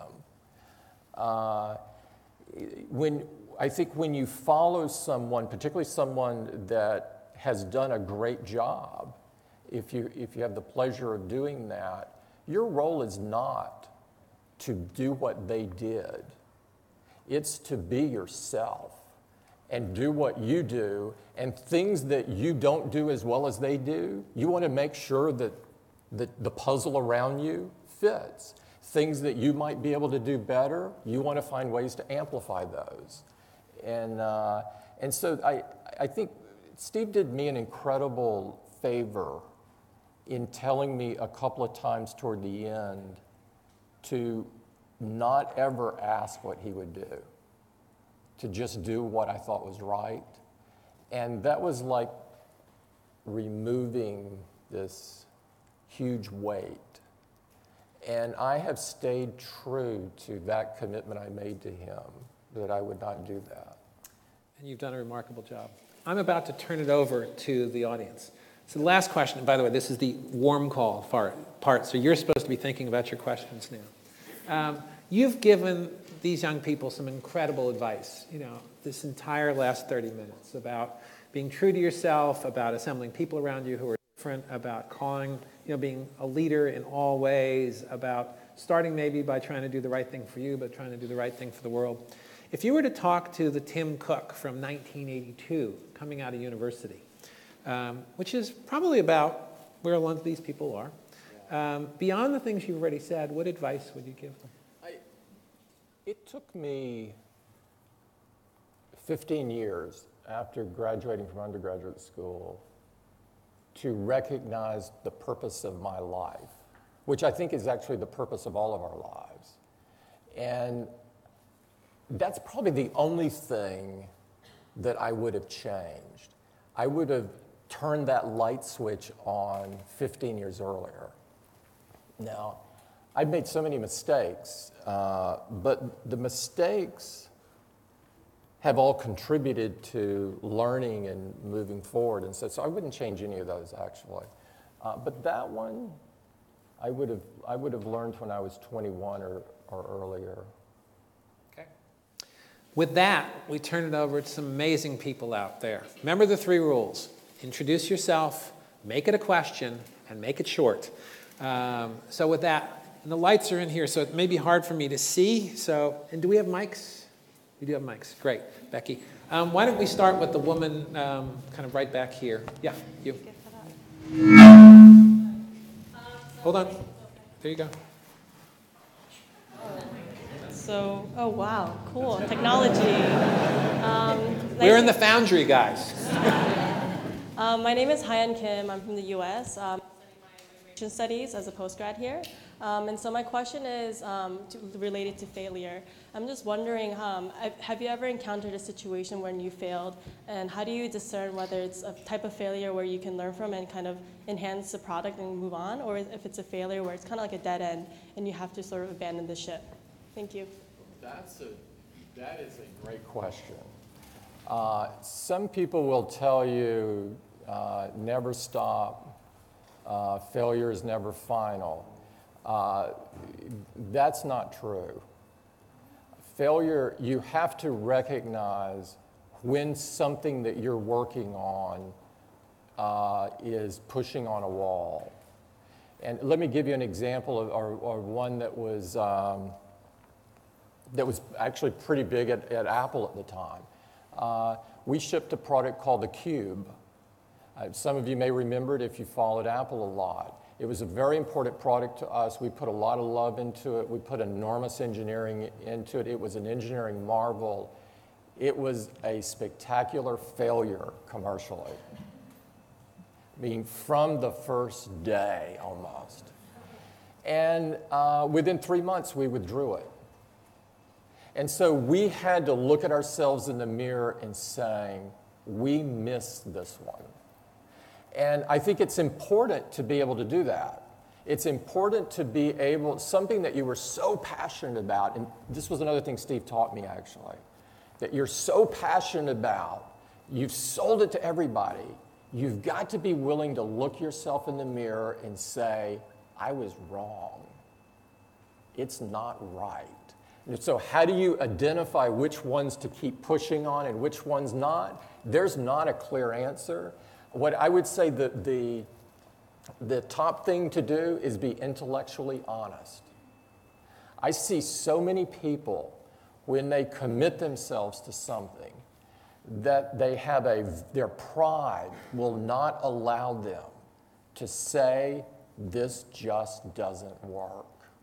Uh, when, I think when you follow someone, particularly someone that has done a great job, if you, if you have the pleasure of doing that, your role is not to do what they did. It's to be yourself and do what you do, and things that you don't do as well as they do, you want to make sure that, that the puzzle around you fits. Things that you might be able to do better, you want to find ways to amplify those. And, uh, and so I, I think Steve did me an incredible favor in telling me a couple of times toward the end to not ever ask what he would do, to just do what I thought was right. And that was like removing this huge weight. And I have stayed true to that commitment I made to him, that I would not do that. And you've done a remarkable job. I'm about to turn it over to the audience. So the last question, by the way, this is the warm call part, so you're supposed to be thinking about your questions now. Um, you've given these young people some incredible advice, you know, this entire last thirty minutes about being true to yourself, about assembling people around you who are different, about calling, you know, being a leader in all ways, about starting maybe by trying to do the right thing for you, but trying to do the right thing for the world. If you were to talk to the Tim Cook from nineteen eighty-two, coming out of university, um, which is probably about where a lot of these people are, um, beyond the things you've already said, what advice would you give them? I, it took me fifteen years after graduating from undergraduate school to recognize the purpose of my life, which I think is actually the purpose of all of our lives. And that's probably the only thing that I would have changed. I would have turned that light switch on fifteen years earlier. Now, I've made so many mistakes, uh, but the mistakes have all contributed to learning and moving forward. And so, so I wouldn't change any of those, actually. Uh, but that one, I would have, I would have learned when I was twenty-one or, or earlier. Okay. With that, we turn it over to some amazing people out there. Remember the three rules. Introduce yourself, make it a question, and make it short. Um, so with that, and the lights are in here, so it may be hard for me to see. So, and do we have mics? We do have mics. Great. Becky. Um, why don't we start with the woman um, kind of right back here. Yeah, you. Hold on. There you go. So, oh wow, cool, technology. Um, nice We're in the Foundry, guys. um, my name is Hyeon Kim. I'm from the U S Um, Immigration Studies as a postgrad here. Um, and so my question is um, to, related to failure. I'm just wondering, um, have you ever encountered a situation when you failed, and how do you discern whether it's a type of failure where you can learn from and kind of enhance the product and move on, or if it's a failure where it's kind of like a dead end and you have to sort of abandon the ship? Thank you. That's a, that is a great question. Uh, some people will tell you, uh, never stop, uh, failure is never final. Uh, that's not true. Failure, you have to recognize when something that you're working on uh, is pushing on a wall. And let me give you an example of or, or one that was, um, that was actually pretty big at, at Apple at the time. Uh, we shipped a product called the Cube. Uh, some of you may remember it if you followed Apple a lot. It was a very important product to us. We put a lot of love into it. We put enormous engineering into it. It was an engineering marvel. It was a spectacular failure commercially. I mean, from the first day almost. And uh, within three months, we withdrew it. And so we had to look at ourselves in the mirror and saying, we missed this one. And I think it's important to be able to do that. It's important to be able, something that you were so passionate about, and this was another thing Steve taught me actually, that you're so passionate about, you've sold it to everybody, you've got to be willing to look yourself in the mirror and say, I was wrong. It's not right. And so how do you identify which ones to keep pushing on and which ones not? There's not a clear answer. What I would say that the, the top thing to do is be intellectually honest. I see so many people when they commit themselves to something that they have a, their pride will not allow them to say, this just doesn't work.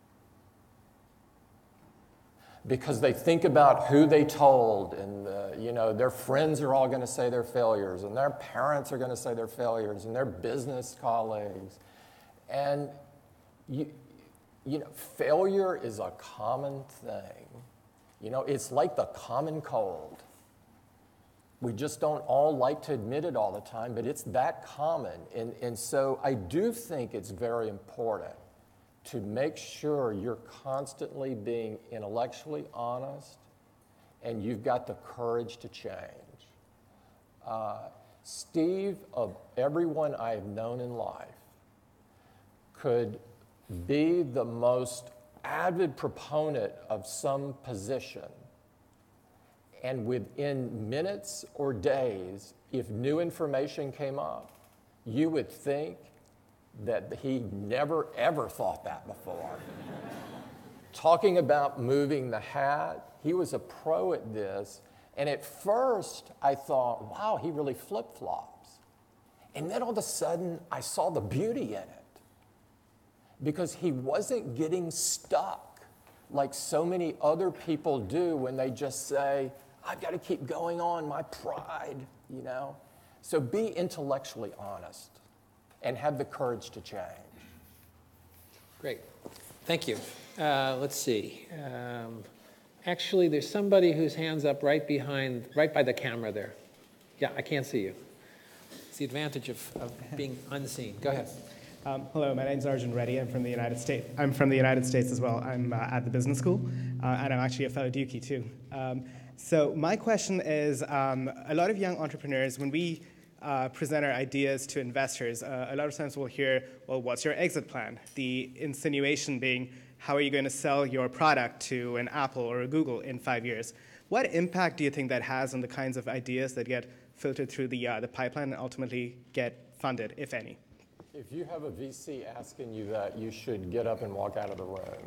Because they think about who they told, and uh, you know, their friends are all going to say they're failures, and their parents are going to say they're failures, and their business colleagues. And you, you know, failure is a common thing. You know, it's like the common cold. We just don't all like to admit it all the time, but it's that common. And, and so I do think it's very important to make sure you're constantly being intellectually honest and you've got the courage to change. Uh, Steve, of everyone I have known in life, could be the most avid proponent of some position, and within minutes or days, if new information came up, you would think that he never, ever thought that before. Talking about moving the hat, he was a pro at this. And at first, I thought, wow, he really flip-flops. And then all of a sudden, I saw the beauty in it. Because he wasn't getting stuck like so many other people do when they just say, I've got to keep going on, my pride, you know? So be intellectually honest and have the courage to change. Great. Thank you. Uh, let's see. Um, actually, there's somebody whose hand's up right behind, right by the camera there. Yeah, I can't see you. It's the advantage of, of being unseen. Go ahead. Um, hello, my name's Arjun Reddy. I'm from the United States. I'm from the United States as well. I'm uh, at the business school, uh, and I'm actually a fellow Dukey too. Um, so my question is, um, a lot of young entrepreneurs, when we uh, present our ideas to investors, uh, a lot of times we'll hear, well, what's your exit plan? The insinuation being, how are you going to sell your product to an Apple or a Google in five years? What impact do you think that has on the kinds of ideas that get filtered through the, uh, the pipeline and ultimately get funded, if any? If you have a V C asking you that, you should get up and walk out of the room.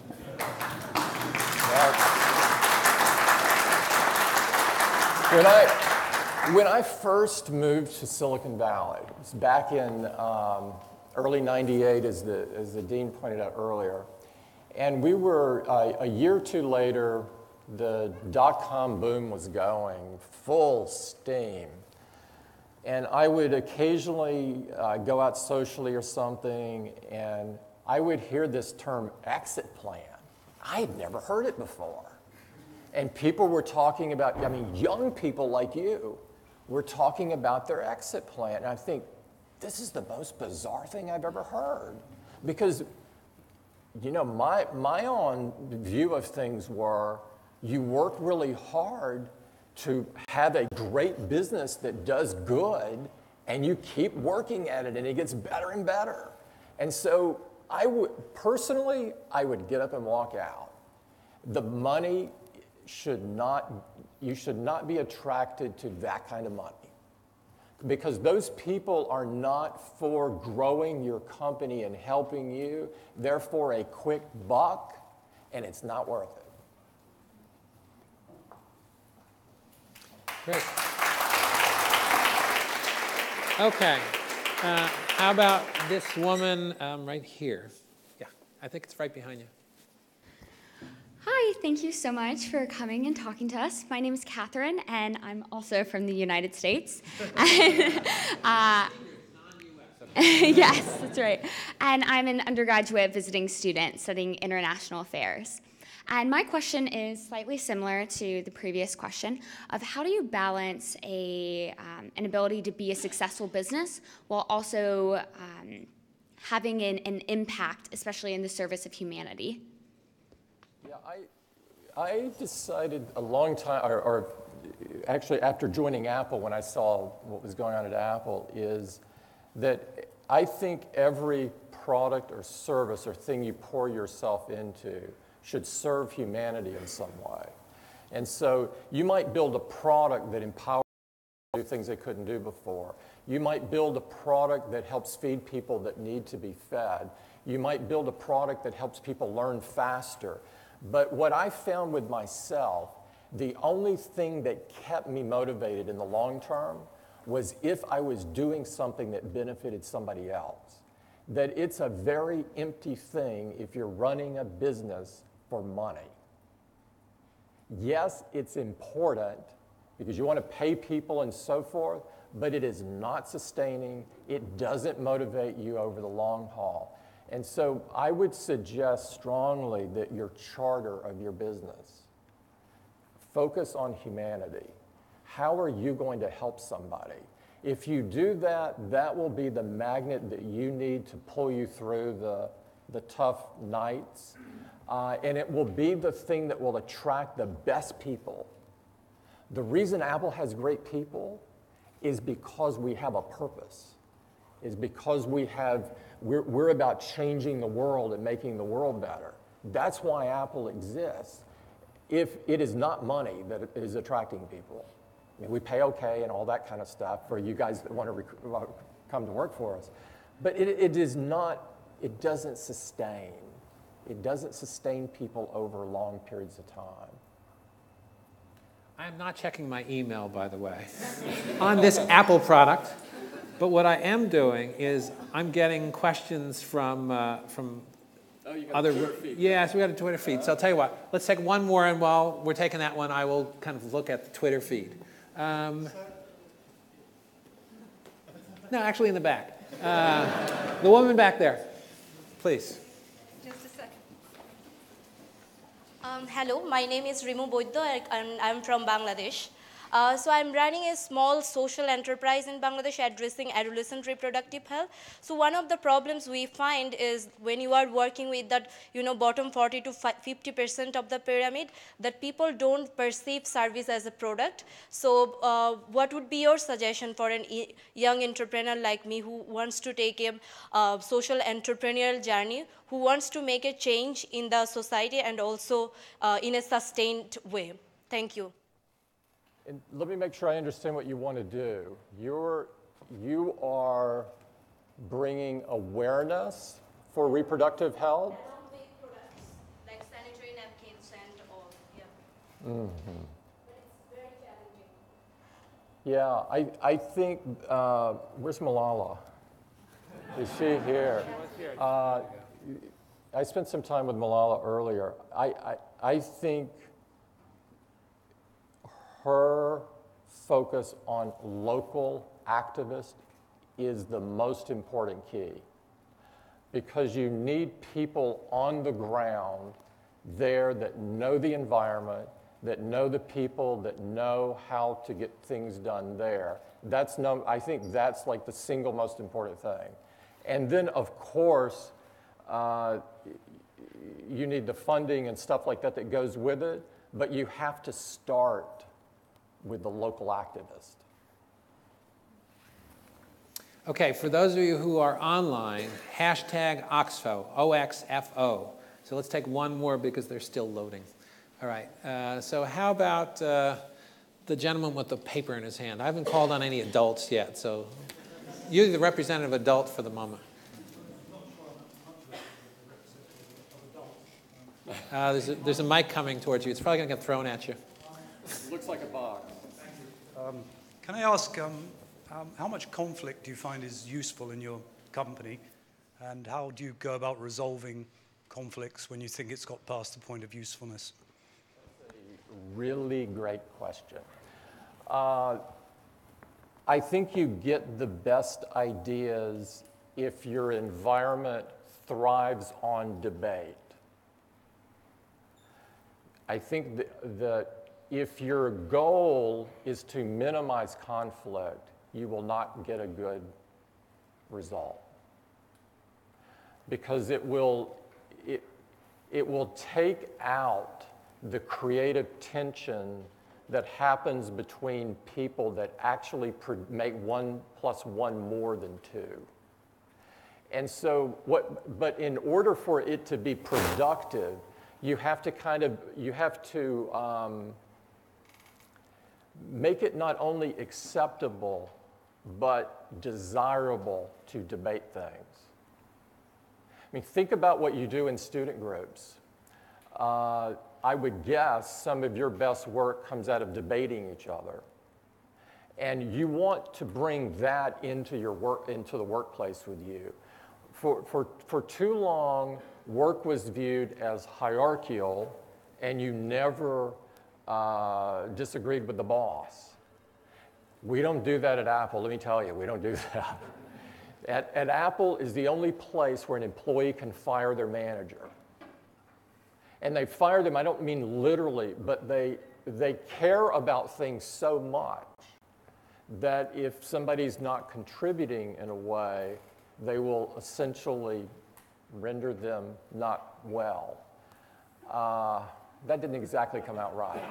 when, I, when I first moved to Silicon Valley, it was back in um, early ninety-eight, as the, as the dean pointed out earlier, and we were, uh, a year or two later, the dot-com boom was going full steam. And I would occasionally uh, go out socially or something, and I would hear this term exit plan. I had never heard it before. And people were talking about, I mean, young people like you were talking about their exit plan. And I think, this is the most bizarre thing I've ever heard. Because, you know, my, my own view of things were, you work really hard to have a great business that does good, and you keep working at it, and it gets better and better. And so I would, personally, I would get up and walk out. The money should not, you should not be attracted to that kind of money, because those people are not for growing your company and helping you. They're for a quick buck, and it's not worth it. Great. Okay. Uh, how about this woman um, right here? Yeah, I think it's right behind you. Hi, thank you so much for coming and talking to us. My name is Catherine, and I'm also from the United States. uh, yes, that's right. And I'm an undergraduate visiting student studying international affairs. And my question is slightly similar to the previous question of how do you balance a, um, an ability to be a successful business while also um, having an, an impact, especially in the service of humanity? Yeah, I, I decided a long time, or, or actually after joining Apple, when I saw what was going on at Apple, is that I think every product or service or thing you pour yourself into should serve humanity in some way. And so you might build a product that empowers people to do things they couldn't do before. You might build a product that helps feed people that need to be fed. You might build a product that helps people learn faster. But what I found with myself, the only thing that kept me motivated in the long term was if I was doing something that benefited somebody else. That it's a very empty thing if you're running a business for money. Yes, it's important because you want to pay people and so forth, but it is not sustaining. It doesn't motivate you over the long haul. And so I would suggest strongly that your charter of your business focus on humanity. How are you going to help somebody? If you do that, that will be the magnet that you need to pull you through the, the tough nights. Uh, and it will be the thing that will attract the best people. The reason Apple has great people is because we have a purpose, is because we have, we're, we're about changing the world and making the world better. That's why Apple exists. If it is not money that is attracting people. I mean, we pay okay and all that kind of stuff for you guys that want to rec- come to work for us. But it, it is not, it doesn't sustain. It doesn't sustain people over long periods of time. I'm not checking my email, by the way, on this Apple product. But what I am doing is I'm getting questions from, uh, from Oh, you got other. a Twitter feed. Yes, we got a Twitter feed. So I'll tell you what. Let's take one more, and while we're taking that one, I will kind of look at the Twitter feed. Um, no, actually, in the back. Uh, the woman back there, please. Just a second. Um, hello, my name is Rimu Boiddo and I'm from Bangladesh. Uh, so I'm running a small social enterprise in Bangladesh addressing adolescent reproductive health. So one of the problems we find is when you are working with that, you know, bottom forty to fifty percent of the pyramid, that people don't perceive service as a product. So uh, what would be your suggestion for a e young entrepreneur like me who wants to take a uh, social entrepreneurial journey, who wants to make a change in the society and also uh, in a sustained way? Thank you. And let me make sure I understand what you want to do. You're, you are bringing awareness for reproductive health? Along with products like sanitary napkins and all, yeah. Mm-hmm. But it's very challenging. Yeah, I, I think, uh, where's Malala? Is she here? Uh, I spent some time with Malala earlier. I, I, I think her focus on local activists is the most important key, because you need people on the ground there that know the environment, that know the people, that know how to get things done there. That's no, I think that's like the single most important thing. And then, of course, uh, you need the funding and stuff like that that goes with it, but you have to start with the local activist. Okay, for those of you who are online, hashtag Oxfo, O X F O. So let's take one more because they're still loading. All right, uh, so how about uh, the gentleman with the paper in his hand? I haven't called on any adults yet, so you're the representative adult for the moment. Uh, there's, a, there's a mic coming towards you. It's probably going to get thrown at you. Looks like a box. Um, can I ask, um, um, how much conflict do you find is useful in your company, and how do you go about resolving conflicts when you think it's got past the point of usefulness? That's a really great question. Uh, I think you get the best ideas if your environment thrives on debate. I think that, that if your goal is to minimize conflict, you will not get a good result. Because it will, it, it will take out the creative tension that happens between people that actually make one plus one more than two. And so, what, but in order for it to be productive, you have to kind of, you have to um, make it not only acceptable, but desirable to debate things. I mean, think about what you do in student groups. Uh, I would guess some of your best work comes out of debating each other. And you want to bring that into your work, into the workplace with you. For, for, for too long, work was viewed as hierarchical, and you never uh, disagreed with the boss. We don't do that at Apple, let me tell you, we don't do that. At, at Apple is the only place where an employee can fire their manager. And they fire them, I don't mean literally, but they, they care about things so much that if somebody's not contributing in a way, they will essentially render them not well. Uh, that didn't exactly come out right.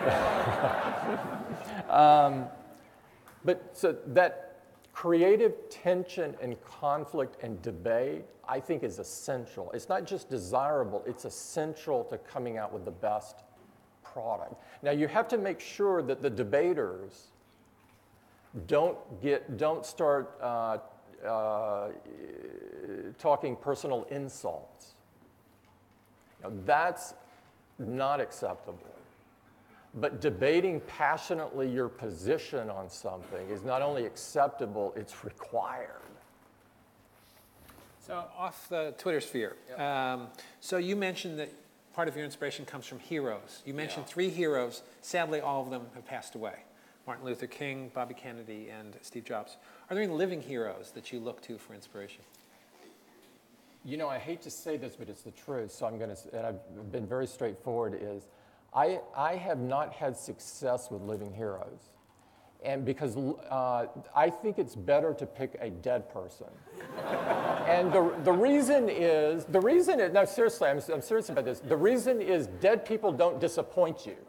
um, but so that creative tension and conflict and debate, I think, is essential. It's not just desirable, it's essential to coming out with the best product. Now, you have to make sure that the debaters don't get, don't start uh, uh, talking personal insults. Now, that's not acceptable. But debating passionately your position on something is not only acceptable, it's required. So off the Twitter sphere. Yep. Um, so you mentioned that part of your inspiration comes from heroes. You mentioned yeah. three heroes. Sadly, all of them have passed away. Martin Luther King, Bobby Kennedy, and Steve Jobs. Are there any living heroes that you look to for inspiration? You know, I hate to say this, but it's the truth, so I'm going to, and I've been very straightforward, is I, I have not had success with living heroes. And because uh, I think it's better to pick a dead person. And the, the reason is, the reason is, no, seriously, I'm, I'm serious about this. The reason is dead people don't disappoint you.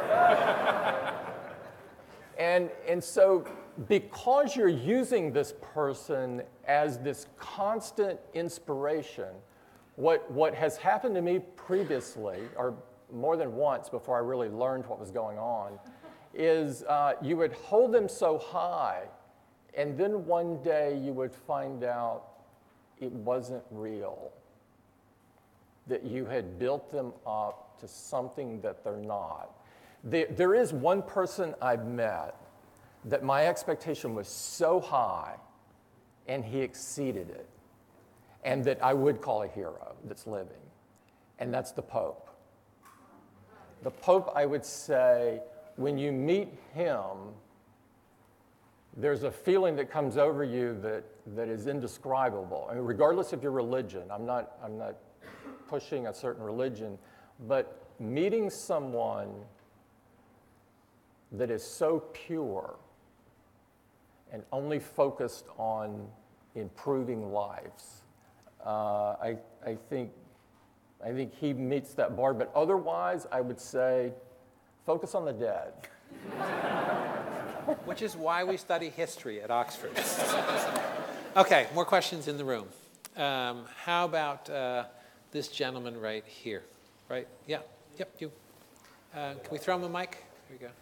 and, and so because you're using this person as this constant inspiration, what, what has happened to me previously, or more than once before I really learned what was going on, is uh, you would hold them so high, and then one day you would find out it wasn't real, that you had built them up to something that they're not. There, there is one person I've met that my expectation was so high, and he exceeded it, and that I would call a hero that's living, and that's the Pope. The Pope, I would say, when you meet him, there's a feeling that comes over you that, that is indescribable. I mean, regardless of your religion, I'm not, I'm not pushing a certain religion, but meeting someone that is so pure and only focused on improving lives, uh, I, I think, I think he meets that bar. But otherwise, I would say, focus on the dead. Which is why we study history at Oxford. Okay, more questions in the room. Um, how about uh, this gentleman right here? Right? Yeah. Yep, you. Uh, can we throw him a mic? Here we go.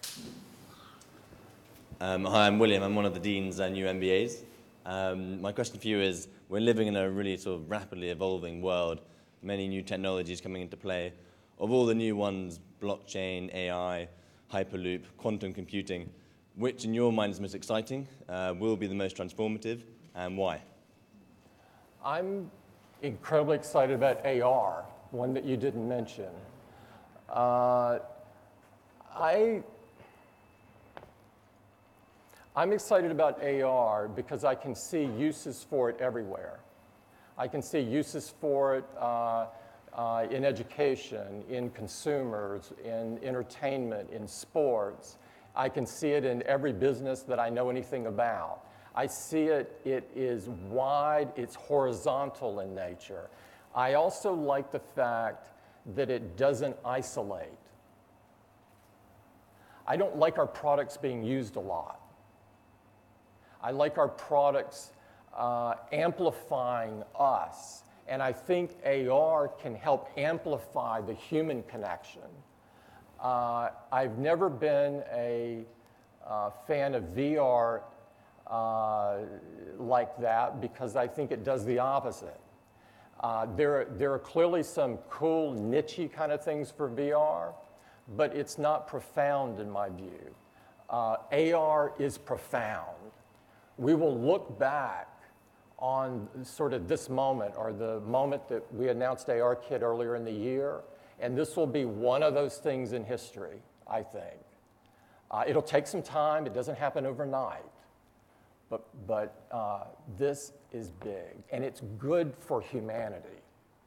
Um, hi, I'm William. I'm one of the deans at new M B As. Um, my question for you is, we're living in a really sort of rapidly evolving world, many new technologies coming into play. Of all the new ones, blockchain, A I, Hyperloop, quantum computing, which in your mind is most exciting, uh, will be the most transformative, and why? I'm incredibly excited about A R, one that you didn't mention. Uh, I, I'm excited about A R because I can see uses for it everywhere. I can see uses for it uh, uh, in education, in consumers, in entertainment, in sports. I can see it in every business that I know anything about. I see it, it is wide, it's horizontal in nature. I also like the fact that it doesn't isolate. I don't like our products being used a lot. I like our products uh, amplifying us. And I think A R can help amplify the human connection. Uh, I've never been a uh, fan of V R uh, like that because I think it does the opposite. Uh, there, there are clearly some cool, niche-y kind of things for V R, but it's not profound in my view. Uh, A R is profound. We will look back on sort of this moment, or the moment that we announced A R Kit earlier in the year, and this will be one of those things in history, I think. Uh, it'll take some time. It doesn't happen overnight. But, but uh, this is big, and it's good for humanity.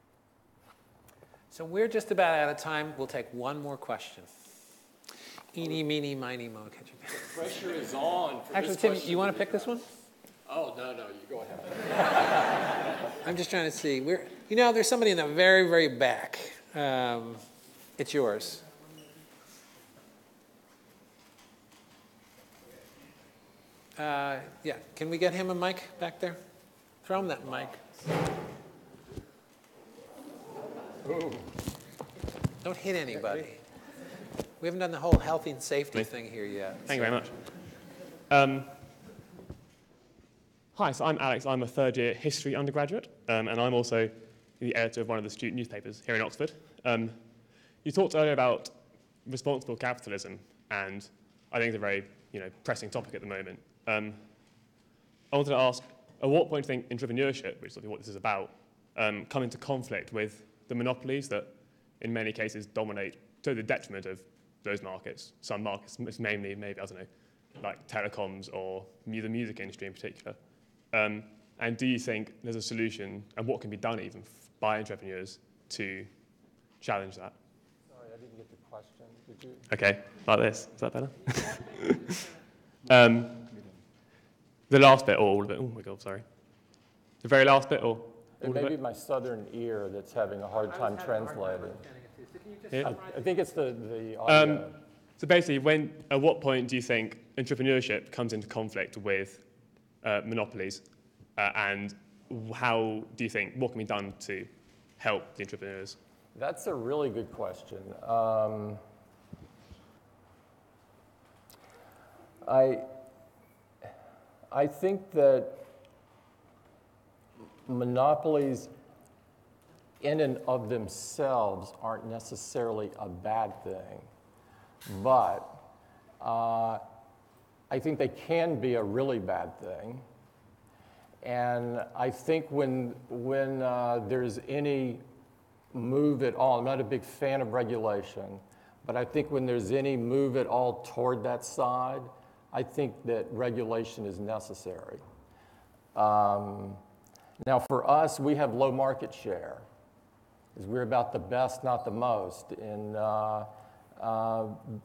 So we're just about out of time. We'll take one more question. Eeny, meeny, miny, mo. Catch you. The pressure is on. For Actually, this Tim, question. you want to pick this one? Oh, no, no, you go ahead. I'm just trying to see. We're, you know, there's somebody in the very, very back. Um, it's yours. Uh, yeah, can we get him a mic back there? Throw him that mic. Ooh. Don't hit anybody. We haven't done the whole health and safety thing here yet. Thank so. you very much. Um, hi, so I'm Alex. I'm a third year history undergraduate, um, and I'm also the editor of one of the student newspapers here in Oxford. Um, you talked earlier about responsible capitalism, and I think it's a very you know, pressing topic at the moment. Um, I wanted to ask, at what point do you think entrepreneurship, which is what this is about, um, come into conflict with the monopolies that in many cases dominate to the detriment of those markets. Some markets, mainly maybe, I don't know, like telecoms or mu the music industry in particular. Um, and do you think there's a solution, and what can be done even by entrepreneurs to challenge that? Sorry, I didn't get the question. Did you? Okay, like this. Is that better? um, the last bit, or all of it. Oh my God, sorry. The very last bit, or all It of may it? be my southern ear that's having a hard time translating. Yeah. I, I think it's the, the audio. Um, so basically, when, at what point do you think entrepreneurship comes into conflict with uh, monopolies? Uh, and how do you think, what can be done to help the entrepreneurs? That's a really good question. Um, I, I think that monopolies in and of themselves aren't necessarily a bad thing, but uh, I think they can be a really bad thing. And I think when, when uh, there's any move at all, I'm not a big fan of regulation, but I think when there's any move at all toward that side, I think that regulation is necessary. Um, now for us, we have low market share, because we're about the best, not the most. And, uh, uh,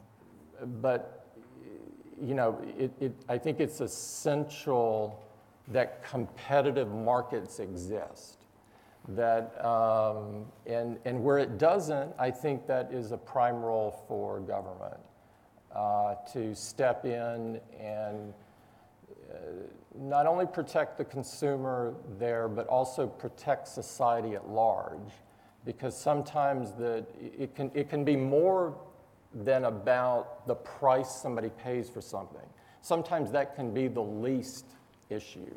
but, you know, it, it, I think it's essential that competitive markets exist. That, um, and, and where it doesn't, I think that is a prime role for government uh, to step in and uh, not only protect the consumer there, but also protect society at large. Because sometimes the, it, can, it can be more than about the price somebody pays for something. Sometimes that can be the least issue.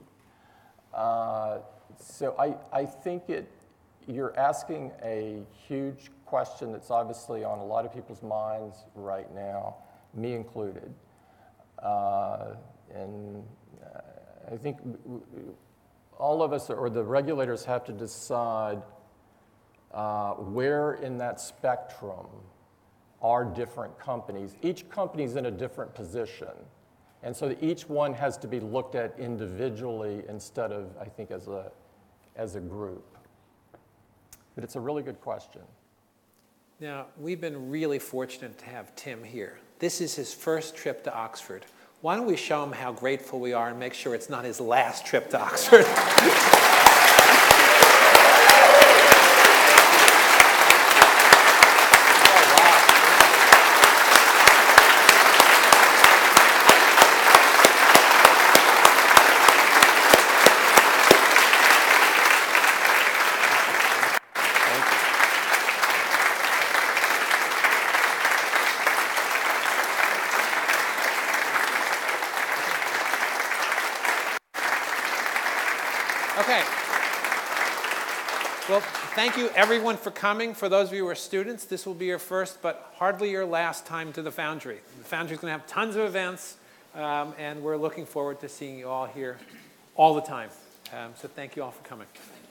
Uh, so I, I think it, you're asking a huge question that's obviously on a lot of people's minds right now, me included. Uh, and uh, I think all of us, or the regulators, have to decide uh, where in that spectrum are different companies. Each company's in a different position. And so each one has to be looked at individually instead of, I think, as a, as a group. But it's a really good question. Now, we've been really fortunate to have Tim here. This is his first trip to Oxford. Why don't we show him how grateful we are and make sure it's not his last trip to Oxford? Okay. Well, thank you everyone for coming. For those of you who are students, this will be your first but hardly your last time to the Foundry. The Foundry is going to have tons of events, um, and we're looking forward to seeing you all here all the time. Um, so thank you all for coming.